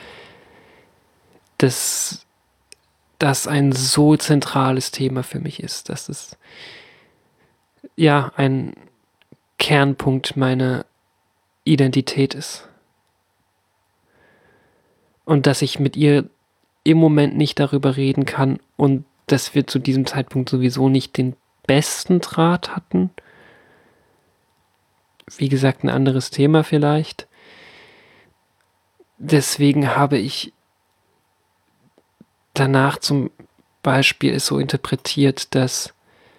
Speaker 2: dass das ein so zentrales Thema für mich ist, dass es ja ein Kernpunkt meiner Identität ist. Und dass ich mit ihr im Moment nicht darüber reden kann und dass wir zu diesem Zeitpunkt sowieso nicht den besten Draht hatten. Wie gesagt, ein anderes Thema vielleicht. Deswegen habe ich danach zum Beispiel es so interpretiert, dass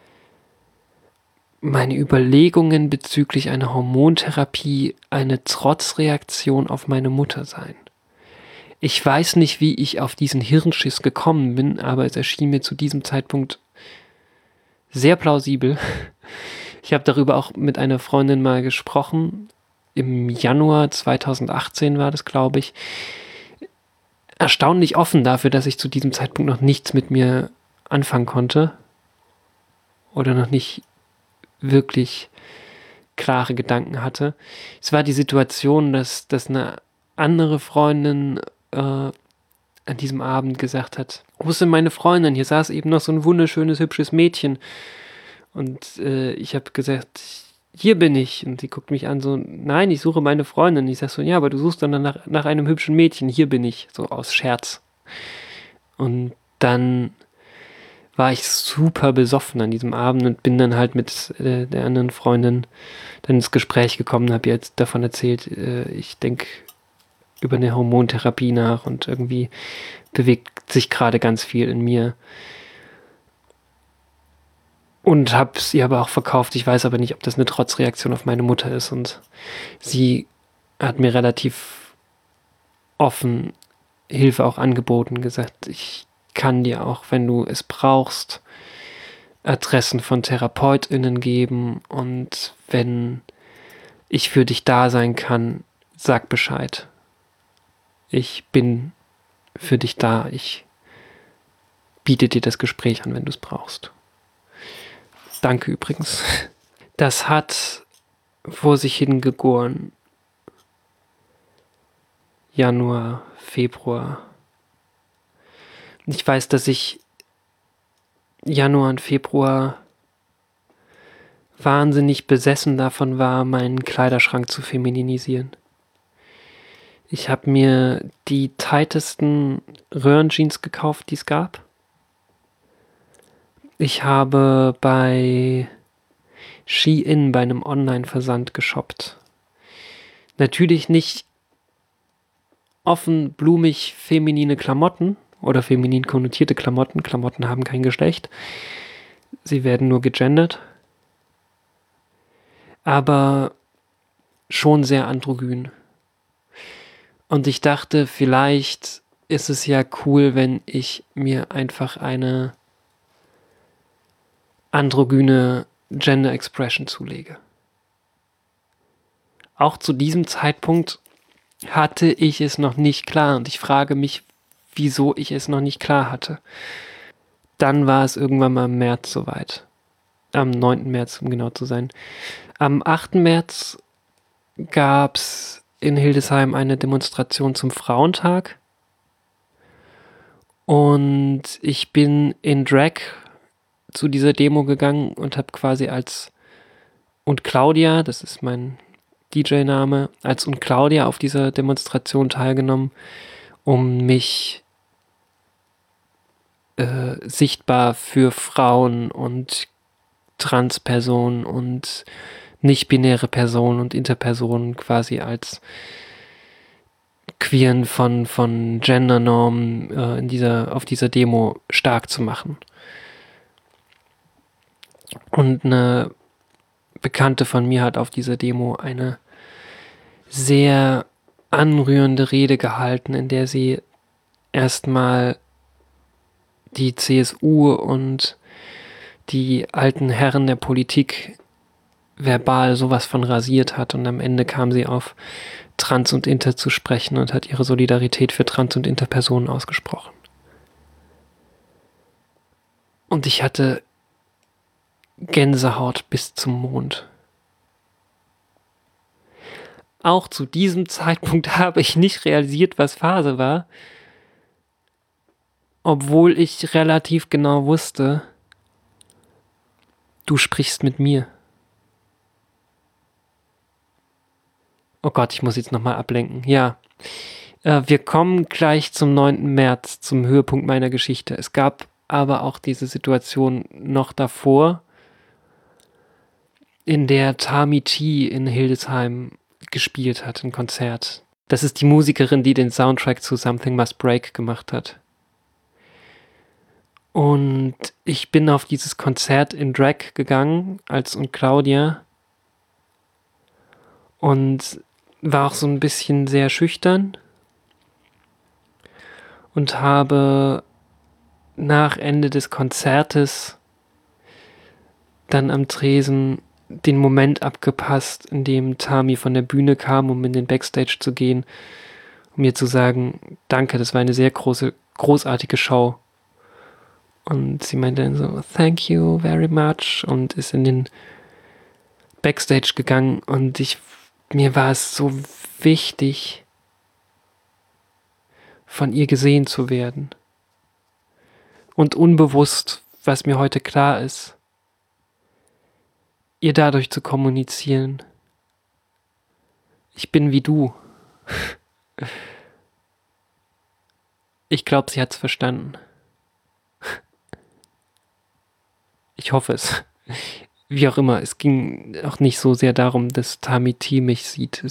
Speaker 2: meine Überlegungen bezüglich einer Hormontherapie eine Trotzreaktion auf meine Mutter seien. Ich weiß nicht, wie ich auf diesen Hirnschiss gekommen bin, aber es erschien mir zu diesem Zeitpunkt sehr plausibel. Ich habe darüber auch mit einer Freundin mal gesprochen. Im Januar 2018 war das, glaube ich. Erstaunlich offen dafür, dass ich zu diesem Zeitpunkt noch nichts mit mir anfangen konnte. Oder noch nicht wirklich klare Gedanken hatte. Es war die Situation, dass eine andere Freundin an diesem Abend gesagt hat, wo ist denn meine Freundin? Hier saß eben noch so ein wunderschönes, hübsches Mädchen. Und ich habe gesagt, hier bin ich. Und sie guckt mich an so, nein, ich suche meine Freundin. Ich sag so, ja, aber du suchst dann nach einem hübschen Mädchen. Hier bin ich. So aus Scherz. Und dann war ich super besoffen an diesem Abend und bin dann halt mit der anderen Freundin dann ins Gespräch gekommen und habe ihr jetzt davon erzählt, ich denke über eine Hormontherapie nach und irgendwie bewegt sich gerade ganz viel in mir. Und habe sie aber auch verkauft. Ich weiß aber nicht, ob das eine Trotzreaktion auf meine Mutter ist. Und sie hat mir relativ offen Hilfe auch angeboten, gesagt, ich kann dir auch, wenn du es brauchst, Adressen von TherapeutInnen geben. Und wenn ich für dich da sein kann, sag Bescheid. Ich bin für dich da. Ich biete dir das Gespräch an, wenn du es brauchst. Danke übrigens. Das hat vor sich hingegoren. Januar, Februar. Ich weiß, dass ich Januar und Februar wahnsinnig besessen davon war, meinen Kleiderschrank zu femininisieren. Ich habe mir die tightesten Röhrenjeans gekauft, die es gab. Ich habe bei Shein bei einem Online-Versand geshoppt. Natürlich nicht offen, blumig, feminine Klamotten oder feminin konnotierte Klamotten. Klamotten haben kein Geschlecht. Sie werden nur gegendert. Aber schon sehr androgyn. Und ich dachte, vielleicht ist es ja cool, wenn ich mir einfach eine androgyne Gender Expression zulege. Auch zu diesem Zeitpunkt hatte ich es noch nicht klar und ich frage mich, wieso ich es noch nicht klar hatte. Dann war es irgendwann mal im März soweit. Am 9. März, um genau zu sein. Am 8. März gab es in Hildesheim eine Demonstration zum Frauentag. Und ich bin in Drag zu dieser Demo gegangen und habe quasi und Claudia, das ist mein DJ-Name, als und Claudia auf dieser Demonstration teilgenommen, um mich sichtbar für Frauen und Transpersonen und nicht-binäre Personen und Interpersonen quasi als Queeren von Gendernormen auf dieser Demo stark zu machen. Und eine Bekannte von mir hat auf dieser Demo eine sehr anrührende Rede gehalten, in der sie erstmal die CSU und die alten Herren der Politik verbal sowas von rasiert hat und am Ende kam sie auf Trans und Inter zu sprechen und hat ihre Solidarität für Trans- und Interpersonen ausgesprochen. Und ich hatte Gänsehaut bis zum Mond. Auch zu diesem Zeitpunkt habe ich nicht realisiert, was Phase war, obwohl ich relativ genau wusste, du sprichst mit mir. Oh Gott, ich muss jetzt nochmal ablenken. Ja, wir kommen gleich zum 9. März, zum Höhepunkt meiner Geschichte. Es gab aber auch diese Situation noch davor, in der Tami T in Hildesheim gespielt hat, ein Konzert. Das ist die Musikerin, die den Soundtrack zu Something Must Break gemacht hat. Und ich bin auf dieses Konzert in Drag gegangen, als und Claudia. Und war auch so ein bisschen sehr schüchtern. Und habe nach Ende des Konzertes dann am Tresen den Moment abgepasst, in dem Tami von der Bühne kam, um in den Backstage zu gehen, um mir zu sagen, danke, das war eine sehr großartige Show. Und sie meinte dann so, thank you very much und ist in den Backstage gegangen und mir war es so wichtig, von ihr gesehen zu werden. Und unbewusst, was mir heute klar ist, ihr dadurch zu kommunizieren. Ich bin wie du. Ich glaube, sie hat's verstanden. Ich hoffe es. Wie auch immer, es ging auch nicht so sehr darum, dass Tami T mich sieht.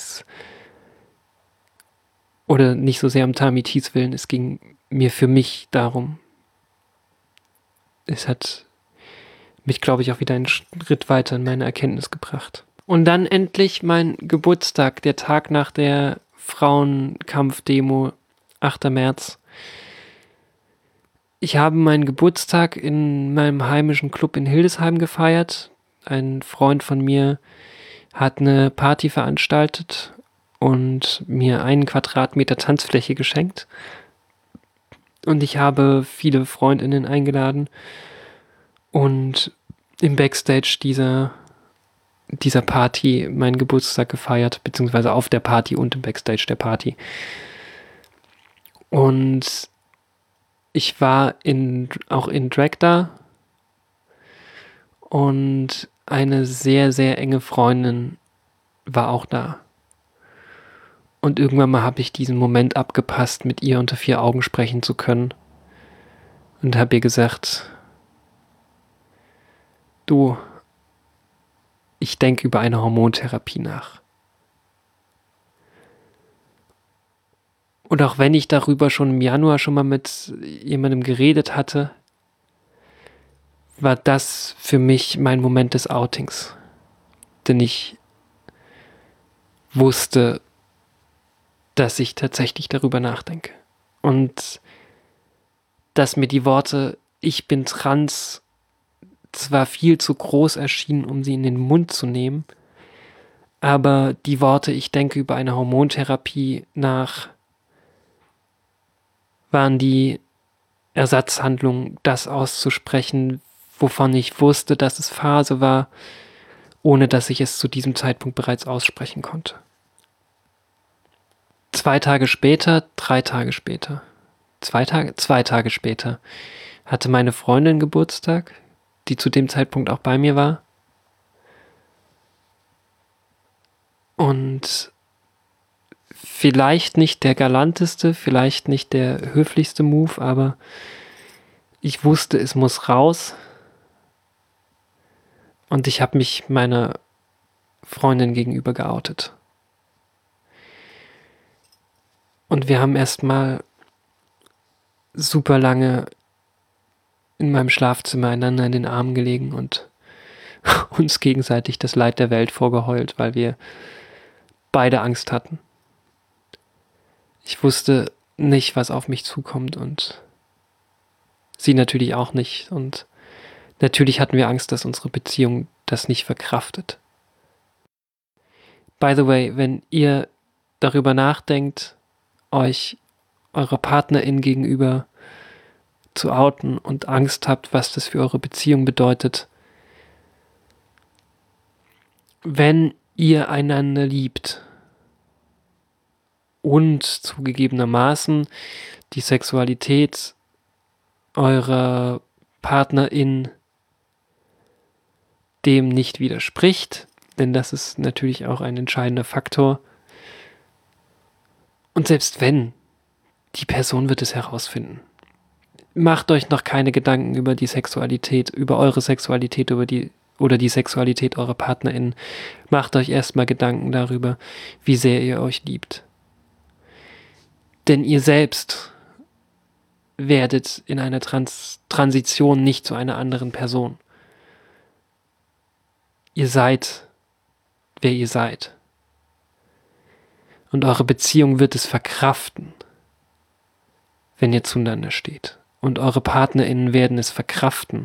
Speaker 2: Oder nicht so sehr um Tami T's Willen, es ging mir für mich darum. Es hat mich, glaube ich, auch wieder einen Schritt weiter in meine Erkenntnis gebracht. Und dann endlich mein Geburtstag, der Tag nach der Frauenkampfdemo, 8. März. Ich habe meinen Geburtstag in meinem heimischen Club in Hildesheim gefeiert. Ein Freund von mir hat eine Party veranstaltet und mir 1 Quadratmeter Tanzfläche geschenkt. Und ich habe viele FreundInnen eingeladen und im Backstage dieser Party meinen Geburtstag gefeiert, beziehungsweise auf der Party und im Backstage der Party. Und ich war auch in Drag da und eine sehr, sehr enge Freundin war auch da. Und irgendwann mal habe ich diesen Moment abgepasst, mit ihr unter 4 Augen sprechen zu können. Und habe ihr gesagt, du, ich denke über eine Hormontherapie nach. Und auch wenn ich darüber schon im Januar schon mal mit jemandem geredet hatte, war das für mich mein Moment des Outings. Denn ich wusste, dass ich tatsächlich darüber nachdenke. Und dass mir die Worte "Ich bin trans" zwar viel zu groß erschienen, um sie in den Mund zu nehmen, aber die Worte "Ich denke über eine Hormontherapie nach" waren die Ersatzhandlung, das auszusprechen, wovon ich wusste, dass es Phase war, ohne dass ich es zu diesem Zeitpunkt bereits aussprechen konnte. 2 Tage später, 3 Tage später, 2 Tage später hatte meine Freundin Geburtstag, die zu dem Zeitpunkt auch bei mir war. Und vielleicht nicht der galanteste, vielleicht nicht der höflichste Move, aber ich wusste, es muss raus. Und ich habe mich meiner Freundin gegenüber geoutet. Und wir haben erstmal super lange in meinem Schlafzimmer einander in den Armen gelegen und uns gegenseitig das Leid der Welt vorgeheult, weil wir beide Angst hatten. Ich wusste nicht, was auf mich zukommt und sie natürlich auch nicht. Und natürlich hatten wir Angst, dass unsere Beziehung das nicht verkraftet. By the way, wenn ihr darüber nachdenkt, euch eurer Partnerin gegenüber zu outen und Angst habt, was das für eure Beziehung bedeutet, wenn ihr einander liebt und zugegebenermaßen die Sexualität eurer Partnerin dem nicht widerspricht, denn das ist natürlich auch ein entscheidender Faktor. Und selbst wenn, die Person wird es herausfinden. Macht euch noch keine Gedanken über die Sexualität, über eure Sexualität, oder die Sexualität eurer PartnerInnen. Macht euch erstmal Gedanken darüber, wie sehr ihr euch liebt. Denn ihr selbst werdet in einer Transition nicht zu einer anderen Person. Ihr seid, wer ihr seid. Und eure Beziehung wird es verkraften, wenn ihr zueinander steht. Und eure PartnerInnen werden es verkraften,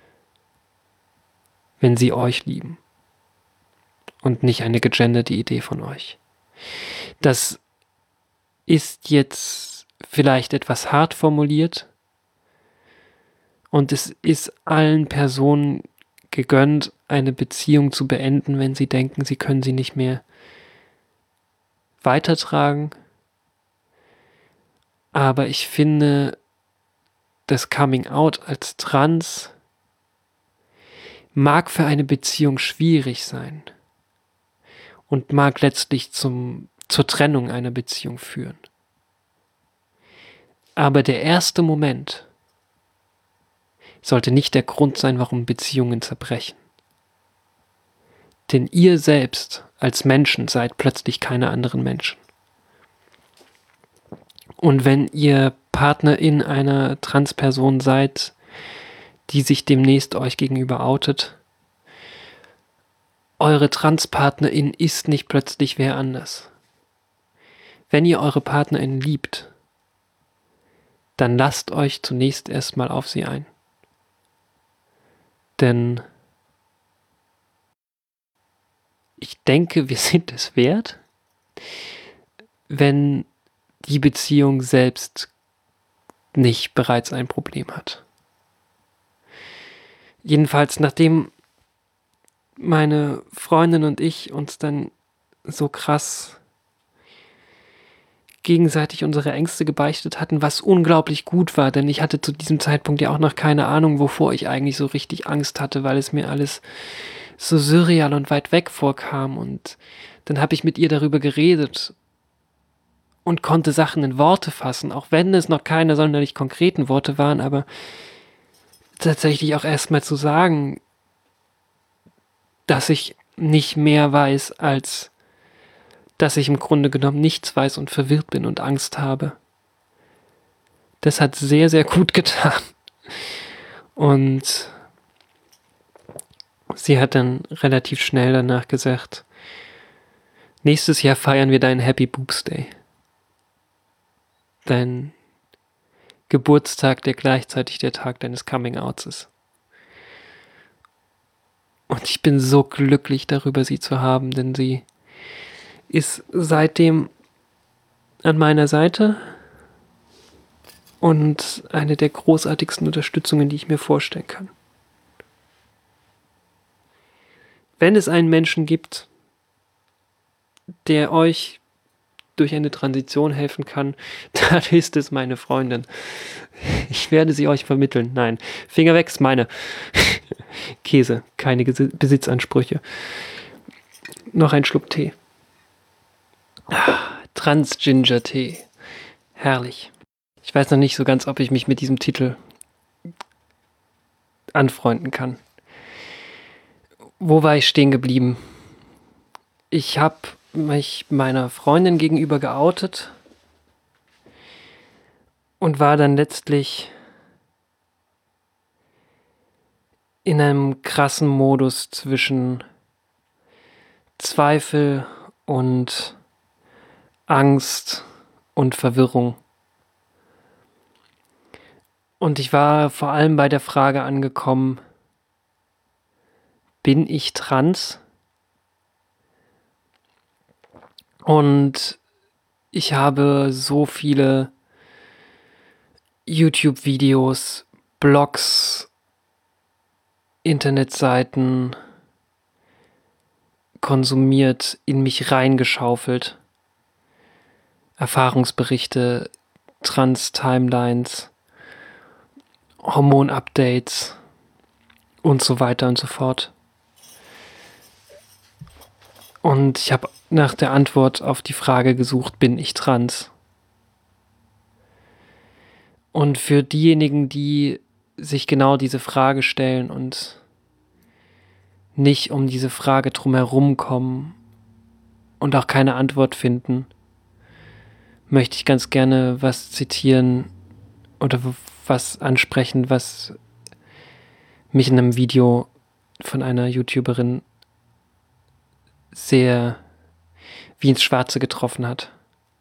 Speaker 2: wenn sie euch lieben. Und nicht eine gegenderte Idee von euch. Das ist jetzt vielleicht etwas hart formuliert. Und es ist allen Personen gegönnt, eine Beziehung zu beenden, wenn sie denken, sie können sie nicht mehr weitertragen. Aber ich finde, das Coming Out als trans mag für eine Beziehung schwierig sein und mag letztlich zur Trennung einer Beziehung führen. Aber der erste Moment sollte nicht der Grund sein, warum Beziehungen zerbrechen. Denn ihr selbst als Menschen seid plötzlich keine anderen Menschen. Und wenn ihr Partnerin einer Transperson seid, die sich demnächst euch gegenüber outet. Eure Transpartnerin ist nicht plötzlich wer anders. Wenn ihr eure Partnerin liebt, dann lasst euch zunächst erstmal auf sie ein. Denn ich denke, wir sind es wert, wenn die Beziehung selbst nicht bereits ein Problem hat. Jedenfalls, nachdem meine Freundin und ich uns dann so krass gegenseitig unsere Ängste gebeichtet hatten, was unglaublich gut war, denn ich hatte zu diesem Zeitpunkt ja auch noch keine Ahnung, wovor ich eigentlich so richtig Angst hatte, weil es mir alles so surreal und weit weg vorkam. Und dann habe ich mit ihr darüber geredet und konnte Sachen in Worte fassen, auch wenn es noch keine sonderlich konkreten Worte waren, aber tatsächlich auch erstmal zu sagen, dass ich nicht mehr weiß, als dass ich im Grunde genommen nichts weiß und verwirrt bin und Angst habe. Das hat sehr, sehr gut getan. Und sie hat dann relativ schnell danach gesagt, nächstes Jahr feiern wir deinen Happy Boobs Day. Dein Geburtstag, der gleichzeitig der Tag deines Coming-Outs ist. Und ich bin so glücklich darüber, sie zu haben, denn sie ist seitdem an meiner Seite und eine der großartigsten Unterstützungen, die ich mir vorstellen kann. Wenn es einen Menschen gibt, der euch durch eine Transition helfen kann, dann ist es meine Freundin. Ich werde sie euch vermitteln. Nein, Finger weg, ist meine. Käse, keine Besitzansprüche. Noch ein Schluck Tee. Trans-Ginger-Tee. Herrlich. Ich weiß noch nicht so ganz, ob ich mich mit diesem Titel anfreunden kann. Wo war ich stehen geblieben? Ich habe mich meiner Freundin gegenüber geoutet und war dann letztlich in einem krassen Modus zwischen Zweifel und Angst und Verwirrung. Und ich war vor allem bei der Frage angekommen, bin ich trans? Und ich habe so viele YouTube-Videos, Blogs, Internetseiten konsumiert, in mich reingeschaufelt. Erfahrungsberichte, Trans-Timelines, Hormon-Updates und so weiter und so fort. Und ich habe nach der Antwort auf die Frage gesucht, bin ich trans? Und für diejenigen, die sich genau diese Frage stellen und nicht um diese Frage drumherum kommen und auch keine Antwort finden, möchte ich ganz gerne was zitieren oder was ansprechen, was mich in einem Video von einer YouTuberin sehr wie ins Schwarze getroffen hat.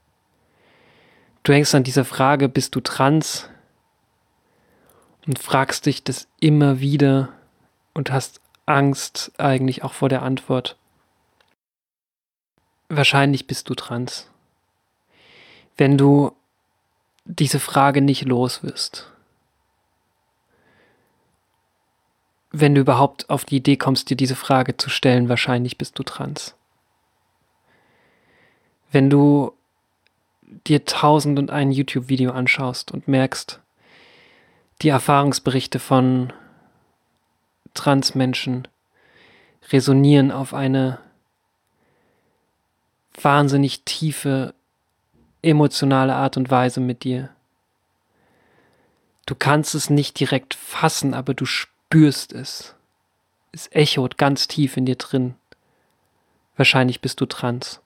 Speaker 2: Du hängst an dieser Frage, bist du trans? Und fragst dich das immer wieder und hast Angst eigentlich auch vor der Antwort. Wahrscheinlich bist du trans. Wenn du diese Frage nicht los wirst. Wenn du überhaupt auf die Idee kommst, dir diese Frage zu stellen, wahrscheinlich bist du trans. Wenn du dir 1001 YouTube-Video anschaust und merkst, die Erfahrungsberichte von Transmenschen resonieren auf eine wahnsinnig tiefe, emotionale Art und Weise mit dir. Du kannst es nicht direkt fassen, aber du spürst es. Es echot ganz tief in dir drin. Wahrscheinlich bist du trans.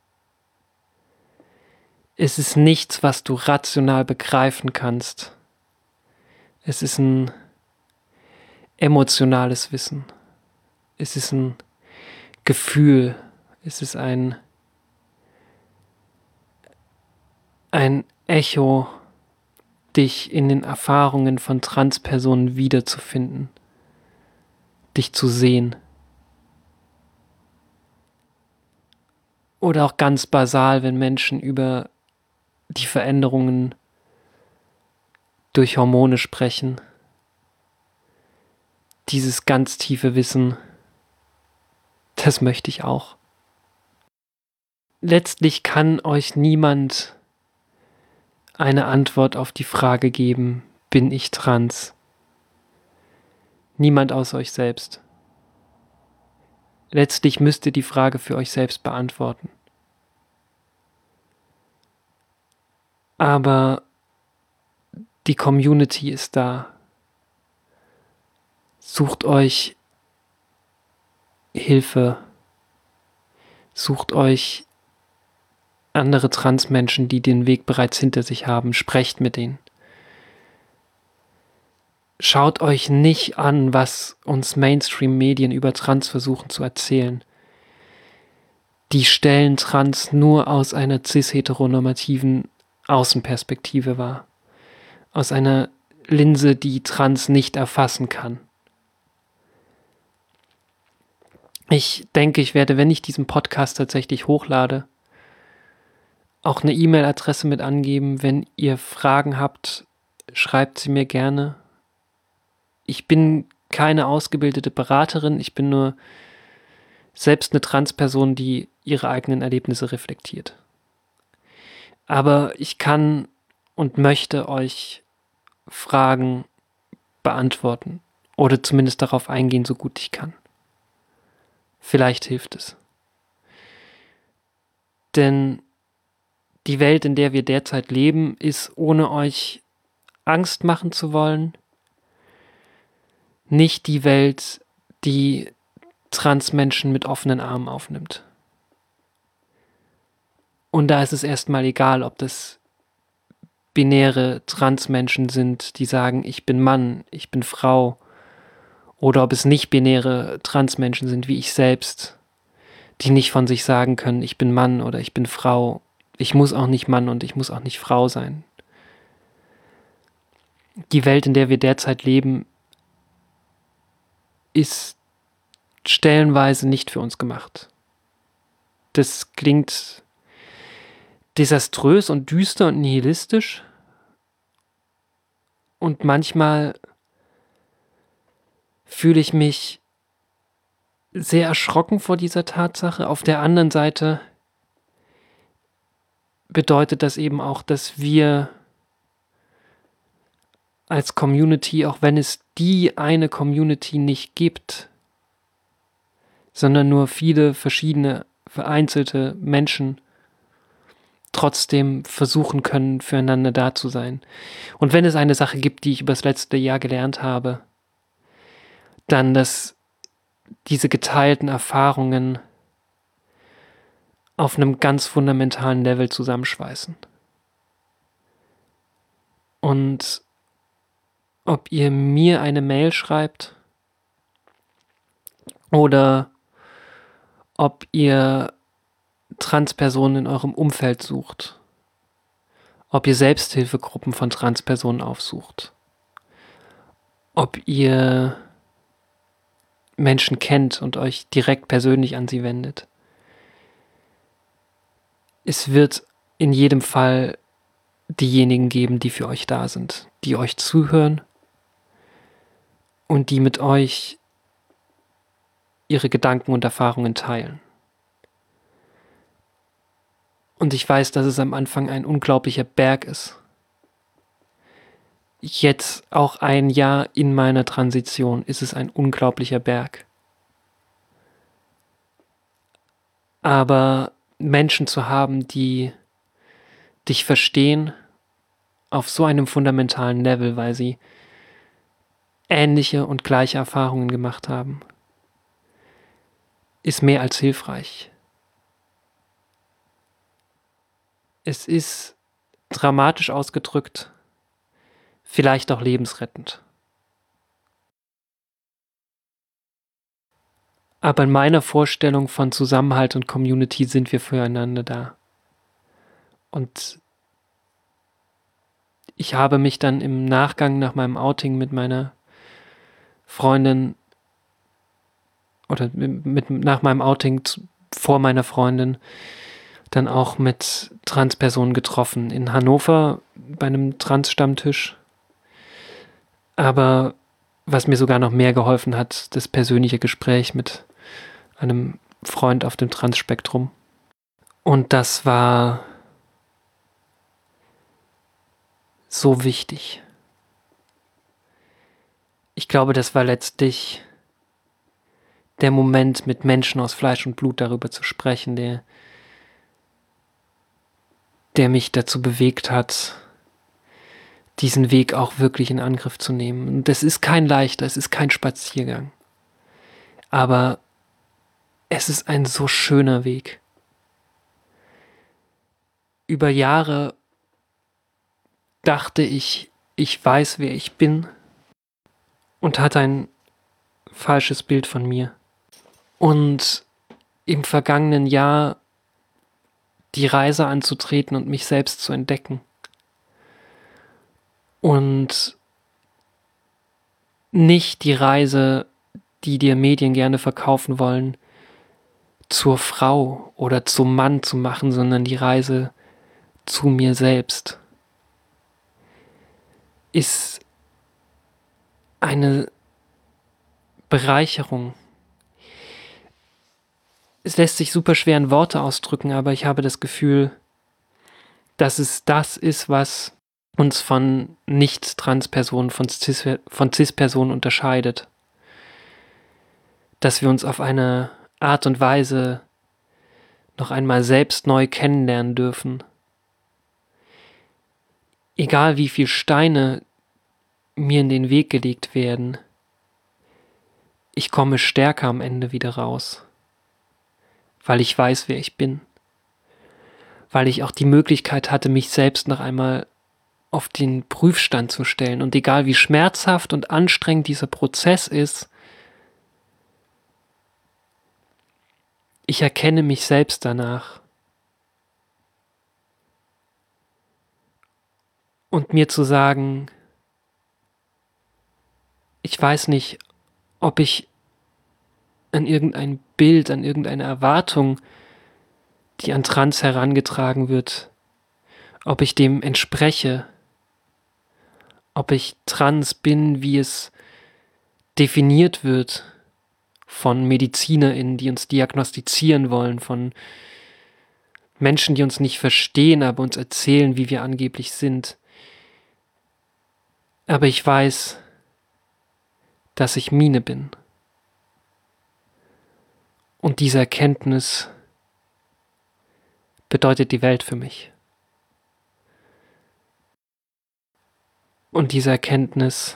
Speaker 2: Es ist nichts, was du rational begreifen kannst. Es ist ein emotionales Wissen. Es ist ein Gefühl. Es ist ein Echo, dich in den Erfahrungen von Transpersonen wiederzufinden, dich zu sehen. Oder auch ganz basal, wenn Menschen über die Veränderungen durch Hormone sprechen. Dieses ganz tiefe Wissen, das möchte ich auch. Letztlich kann euch niemand eine Antwort auf die Frage geben, bin ich trans? Niemand außer euch selbst. Letztlich müsst ihr die Frage für euch selbst beantworten. Aber die Community ist da. Sucht euch Hilfe. Sucht euch andere Transmenschen, die den Weg bereits hinter sich haben. Sprecht mit ihnen. Schaut euch nicht an, was uns Mainstream-Medien über Trans versuchen zu erzählen. Die stellen Trans nur aus einer cis-heteronormativen Außenperspektive wahr. Aus einer Linse, die Trans nicht erfassen kann. Ich denke, ich werde, wenn ich diesen Podcast tatsächlich hochlade, auch eine E-Mail-Adresse mit angeben. Wenn ihr Fragen habt, schreibt sie mir gerne. Ich bin keine ausgebildete Beraterin, ich bin nur selbst eine Transperson, die ihre eigenen Erlebnisse reflektiert. Aber ich kann und möchte euch Fragen beantworten oder zumindest darauf eingehen, so gut ich kann. Vielleicht hilft es. Denn die Welt, in der wir derzeit leben, ist, ohne euch Angst machen zu wollen, nicht die Welt, die Transmenschen mit offenen Armen aufnimmt. Und da ist es erstmal egal, ob das binäre Transmenschen sind, die sagen, ich bin Mann, ich bin Frau, oder ob es nicht binäre Transmenschen sind, wie ich selbst, die nicht von sich sagen können, ich bin Mann oder ich bin Frau. Ich muss auch nicht Mann und ich muss auch nicht Frau sein. Die Welt, in der wir derzeit leben, ist stellenweise nicht für uns gemacht. Das klingt desaströs und düster und nihilistisch. Und manchmal fühle ich mich sehr erschrocken vor dieser Tatsache. Auf der anderen Seite bedeutet das eben auch, dass wir als Community, auch wenn es die eine Community nicht gibt, sondern nur viele verschiedene, vereinzelte Menschen, trotzdem versuchen können, füreinander da zu sein. Und wenn es eine Sache gibt, die ich über das letzte Jahr gelernt habe, dann, dass diese geteilten Erfahrungen auf einem ganz fundamentalen Level zusammenschweißen. Und ob ihr mir eine Mail schreibt oder ob ihr Transpersonen in eurem Umfeld sucht, ob ihr Selbsthilfegruppen von Transpersonen aufsucht, ob ihr Menschen kennt und euch direkt persönlich an sie wendet. Es wird in jedem Fall diejenigen geben, die für euch da sind, die euch zuhören und die mit euch ihre Gedanken und Erfahrungen teilen. Und ich weiß, dass es am Anfang ein unglaublicher Berg ist. Jetzt auch ein Jahr in meiner Transition ist es ein unglaublicher Berg. Aber Menschen zu haben, die dich verstehen auf so einem fundamentalen Level, weil sie ähnliche und gleiche Erfahrungen gemacht haben, ist mehr als hilfreich. Es ist dramatisch ausgedrückt, vielleicht auch lebensrettend. Aber in meiner Vorstellung von Zusammenhalt und Community sind wir füreinander da. Und ich habe mich dann im Nachgang nach meinem Outing mit meiner Freundin oder nach meinem Outing vor meiner Freundin dann auch mit Transpersonen getroffen. In Hannover bei einem Trans-Stammtisch. Aber was mir sogar noch mehr geholfen hat, das persönliche Gespräch mit einem Freund auf dem Trans-Spektrum. Und das war so wichtig. Ich glaube, das war letztlich der Moment, mit Menschen aus Fleisch und Blut darüber zu sprechen, der mich dazu bewegt hat, diesen Weg auch wirklich in Angriff zu nehmen. Und das ist kein leichter, es ist kein Spaziergang. Aber es ist ein so schöner Weg. Über Jahre dachte ich, ich weiß, wer ich bin und hatte ein falsches Bild von mir. Und im vergangenen Jahr die Reise anzutreten und mich selbst zu entdecken. Und nicht die Reise, die dir Medien gerne verkaufen wollen, zur Frau oder zum Mann zu machen, sondern die Reise zu mir selbst ist eine Bereicherung. Es lässt sich super schwer in Worte ausdrücken, aber ich habe das Gefühl, dass es das ist, was uns von Nicht-Trans-Personen, von Cis-Personen unterscheidet. Dass wir uns auf eine Art und Weise noch einmal selbst neu kennenlernen dürfen. Egal wie viele Steine mir in den Weg gelegt werden, ich komme stärker am Ende wieder raus. Weil ich weiß, wer ich bin. Weil ich auch die Möglichkeit hatte, mich selbst noch einmal auf den Prüfstand zu stellen. Und egal wie schmerzhaft und anstrengend dieser Prozess ist, ich erkenne mich selbst danach. Und mir zu sagen, ich weiß nicht, ob ich an irgendein Bild, an irgendeine Erwartung, die an Trans herangetragen wird, ob ich dem entspreche, ob ich trans bin, wie es definiert wird von MedizinerInnen, die uns diagnostizieren wollen, von Menschen, die uns nicht verstehen, aber uns erzählen, wie wir angeblich sind. Aber ich weiß, dass ich Mine bin. Und diese Erkenntnis bedeutet die Welt für mich. Und diese Erkenntnis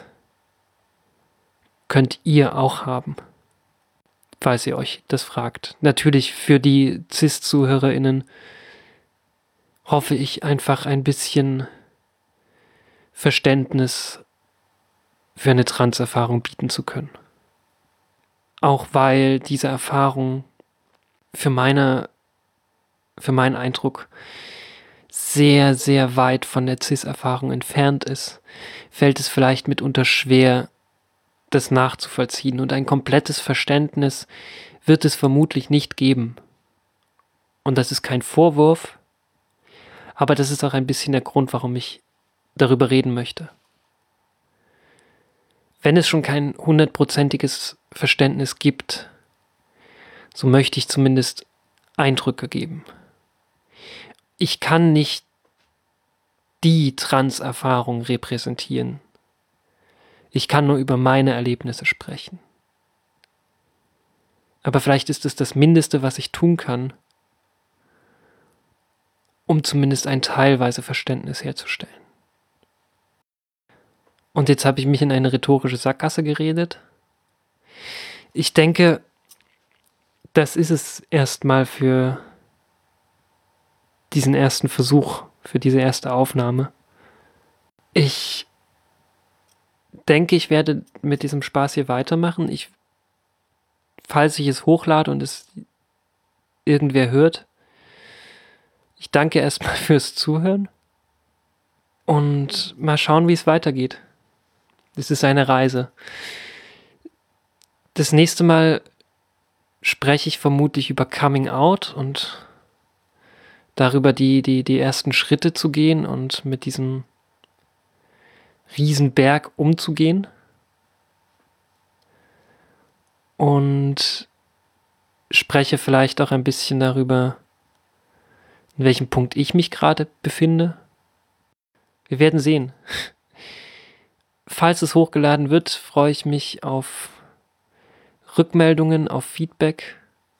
Speaker 2: könnt ihr auch haben, falls ihr euch das fragt. Natürlich für die Cis-ZuhörerInnen hoffe ich einfach ein bisschen Verständnis für eine Trans-Erfahrung bieten zu können. Auch weil diese Erfahrung für meinen Eindruck sehr, sehr weit von der Cis-Erfahrung entfernt ist, fällt es vielleicht mitunter schwer, das nachzuvollziehen. Und ein komplettes Verständnis wird es vermutlich nicht geben. Und das ist kein Vorwurf, aber das ist auch ein bisschen der Grund, warum ich darüber reden möchte. Wenn es schon kein 100%iges Verständnis gibt, so möchte ich zumindest Eindrücke geben. Ich kann nicht die Trans-Erfahrung repräsentieren. Ich kann nur über meine Erlebnisse sprechen. Aber vielleicht ist es das Mindeste, was ich tun kann, um zumindest ein teilweise Verständnis herzustellen. Und jetzt habe ich mich in eine rhetorische Sackgasse geredet. Ich denke, das ist es erstmal für diesen ersten Versuch, für diese erste Aufnahme. Ich denke, ich werde mit diesem Spaß hier weitermachen. Ich falls ich es hochlade und es irgendwer hört. Ich danke erstmal fürs Zuhören und mal schauen, wie es weitergeht. Es ist eine Reise. Das nächste Mal spreche ich vermutlich über Coming Out und darüber die ersten Schritte zu gehen und mit diesem Riesenberg umzugehen. Und spreche vielleicht auch ein bisschen darüber, in welchem Punkt ich mich gerade befinde. Wir werden sehen. Falls es hochgeladen wird, freue ich mich auf Rückmeldungen, auf Feedback.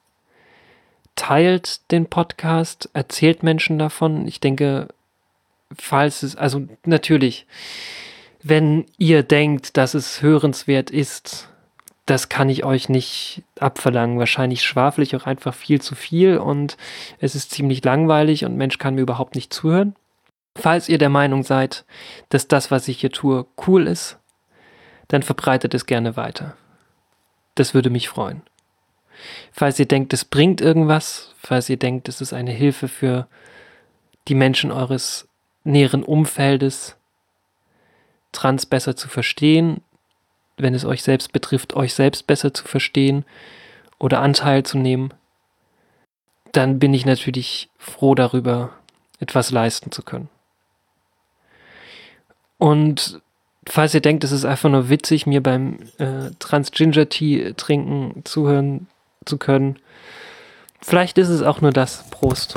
Speaker 2: Teilt den Podcast, erzählt Menschen davon. Ich denke, also natürlich, wenn ihr denkt, dass es hörenswert ist, das kann ich euch nicht abverlangen. Wahrscheinlich schwafel ich auch einfach viel zu viel und es ist ziemlich langweilig und Mensch kann mir überhaupt nicht zuhören. Falls ihr der Meinung seid, dass das, was ich hier tue, cool ist, dann verbreitet es gerne weiter. Das würde mich freuen. Falls ihr denkt, es bringt irgendwas, falls ihr denkt, es ist eine Hilfe für die Menschen eures näheren Umfeldes, Trans besser zu verstehen, wenn es euch selbst betrifft, euch selbst besser zu verstehen oder Anteil zu nehmen, dann bin ich natürlich froh darüber, etwas leisten zu können. Und falls ihr denkt, es ist einfach nur witzig, mir beim Trans-Ginger-Tea trinken zuhören zu können, vielleicht ist es auch nur das. Prost.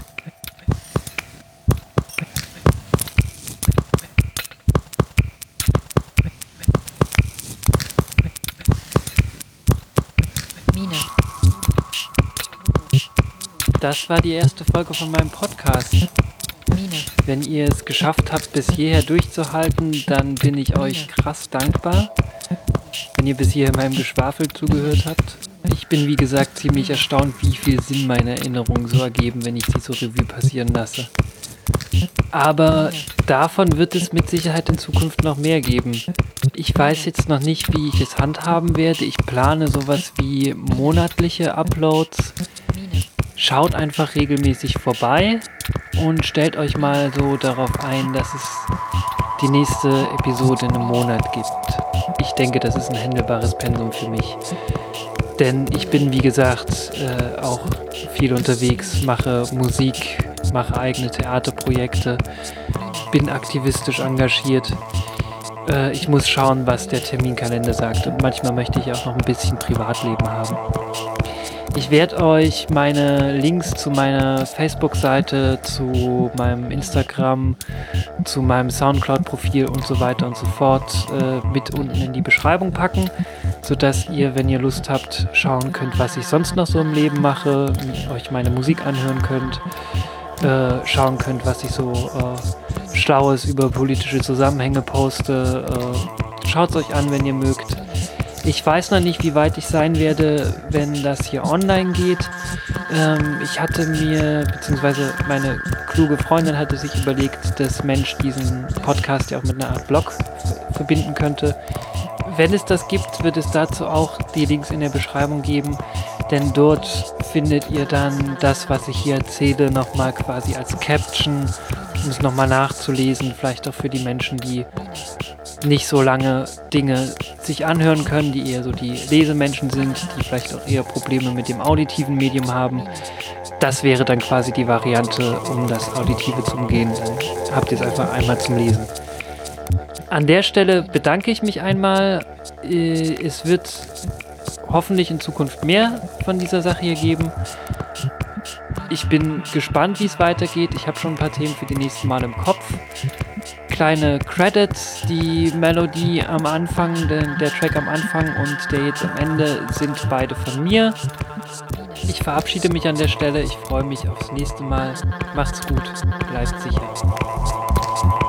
Speaker 2: Das war die erste Folge von meinem Podcast. Wenn ihr es geschafft habt, bis hierher durchzuhalten, dann bin ich euch krass dankbar, wenn ihr bis hierher meinem Geschwafel zugehört habt. Ich bin, wie gesagt, ziemlich erstaunt, wie viel Sinn meine Erinnerungen so ergeben, wenn ich sie so Revue passieren lasse. Aber davon wird es mit Sicherheit in Zukunft noch mehr geben. Ich weiß jetzt noch nicht, wie ich es handhaben werde. Ich plane sowas wie monatliche Uploads. Schaut einfach regelmäßig vorbei und stellt euch mal so darauf ein, dass es die nächste Episode in einem Monat gibt. Ich denke, das ist ein handelbares Pensum für mich. Denn ich bin, wie gesagt, auch viel unterwegs, mache Musik, mache eigene Theaterprojekte, bin aktivistisch engagiert. Ich muss schauen, was der Terminkalender sagt und manchmal möchte ich auch noch ein bisschen Privatleben haben. Ich werde euch meine Links zu meiner Facebook-Seite, zu meinem Instagram, zu meinem Soundcloud-Profil und so weiter und so fort mit unten in die Beschreibung packen, sodass ihr, wenn ihr Lust habt, schauen könnt, was ich sonst noch so im Leben mache, euch meine Musik anhören könnt, schauen könnt, was ich so Schlaues über politische Zusammenhänge poste. Schaut es euch an, wenn ihr mögt. Ich weiß noch nicht, wie weit ich sein werde, wenn das hier online geht. Ich hatte mir, beziehungsweise meine kluge Freundin hatte sich überlegt, dass Mensch diesen Podcast ja auch mit einer Art Blog verbinden könnte. Wenn es das gibt, wird es dazu auch die Links in der Beschreibung geben, denn dort findet ihr dann das, was ich hier erzähle, nochmal quasi als Caption, um es nochmal nachzulesen, vielleicht auch für die Menschen, die nicht so lange Dinge sich anhören können, die eher so die Lesemenschen sind, die vielleicht auch eher Probleme mit dem auditiven Medium haben. Das wäre dann quasi die Variante, um das Auditive zu umgehen. Dann habt ihr es einfach einmal zum Lesen. An der Stelle bedanke ich mich einmal. Es wird hoffentlich in Zukunft mehr von dieser Sache hier geben. Ich bin gespannt, wie es weitergeht. Ich habe schon ein paar Themen für die nächsten Mal im Kopf. Kleine Credits, die Melodie am Anfang, der Track am Anfang und der jetzt am Ende sind beide von mir. Ich verabschiede mich an der Stelle. Ich freue mich aufs nächste Mal. Macht's gut. Bleibt sicher.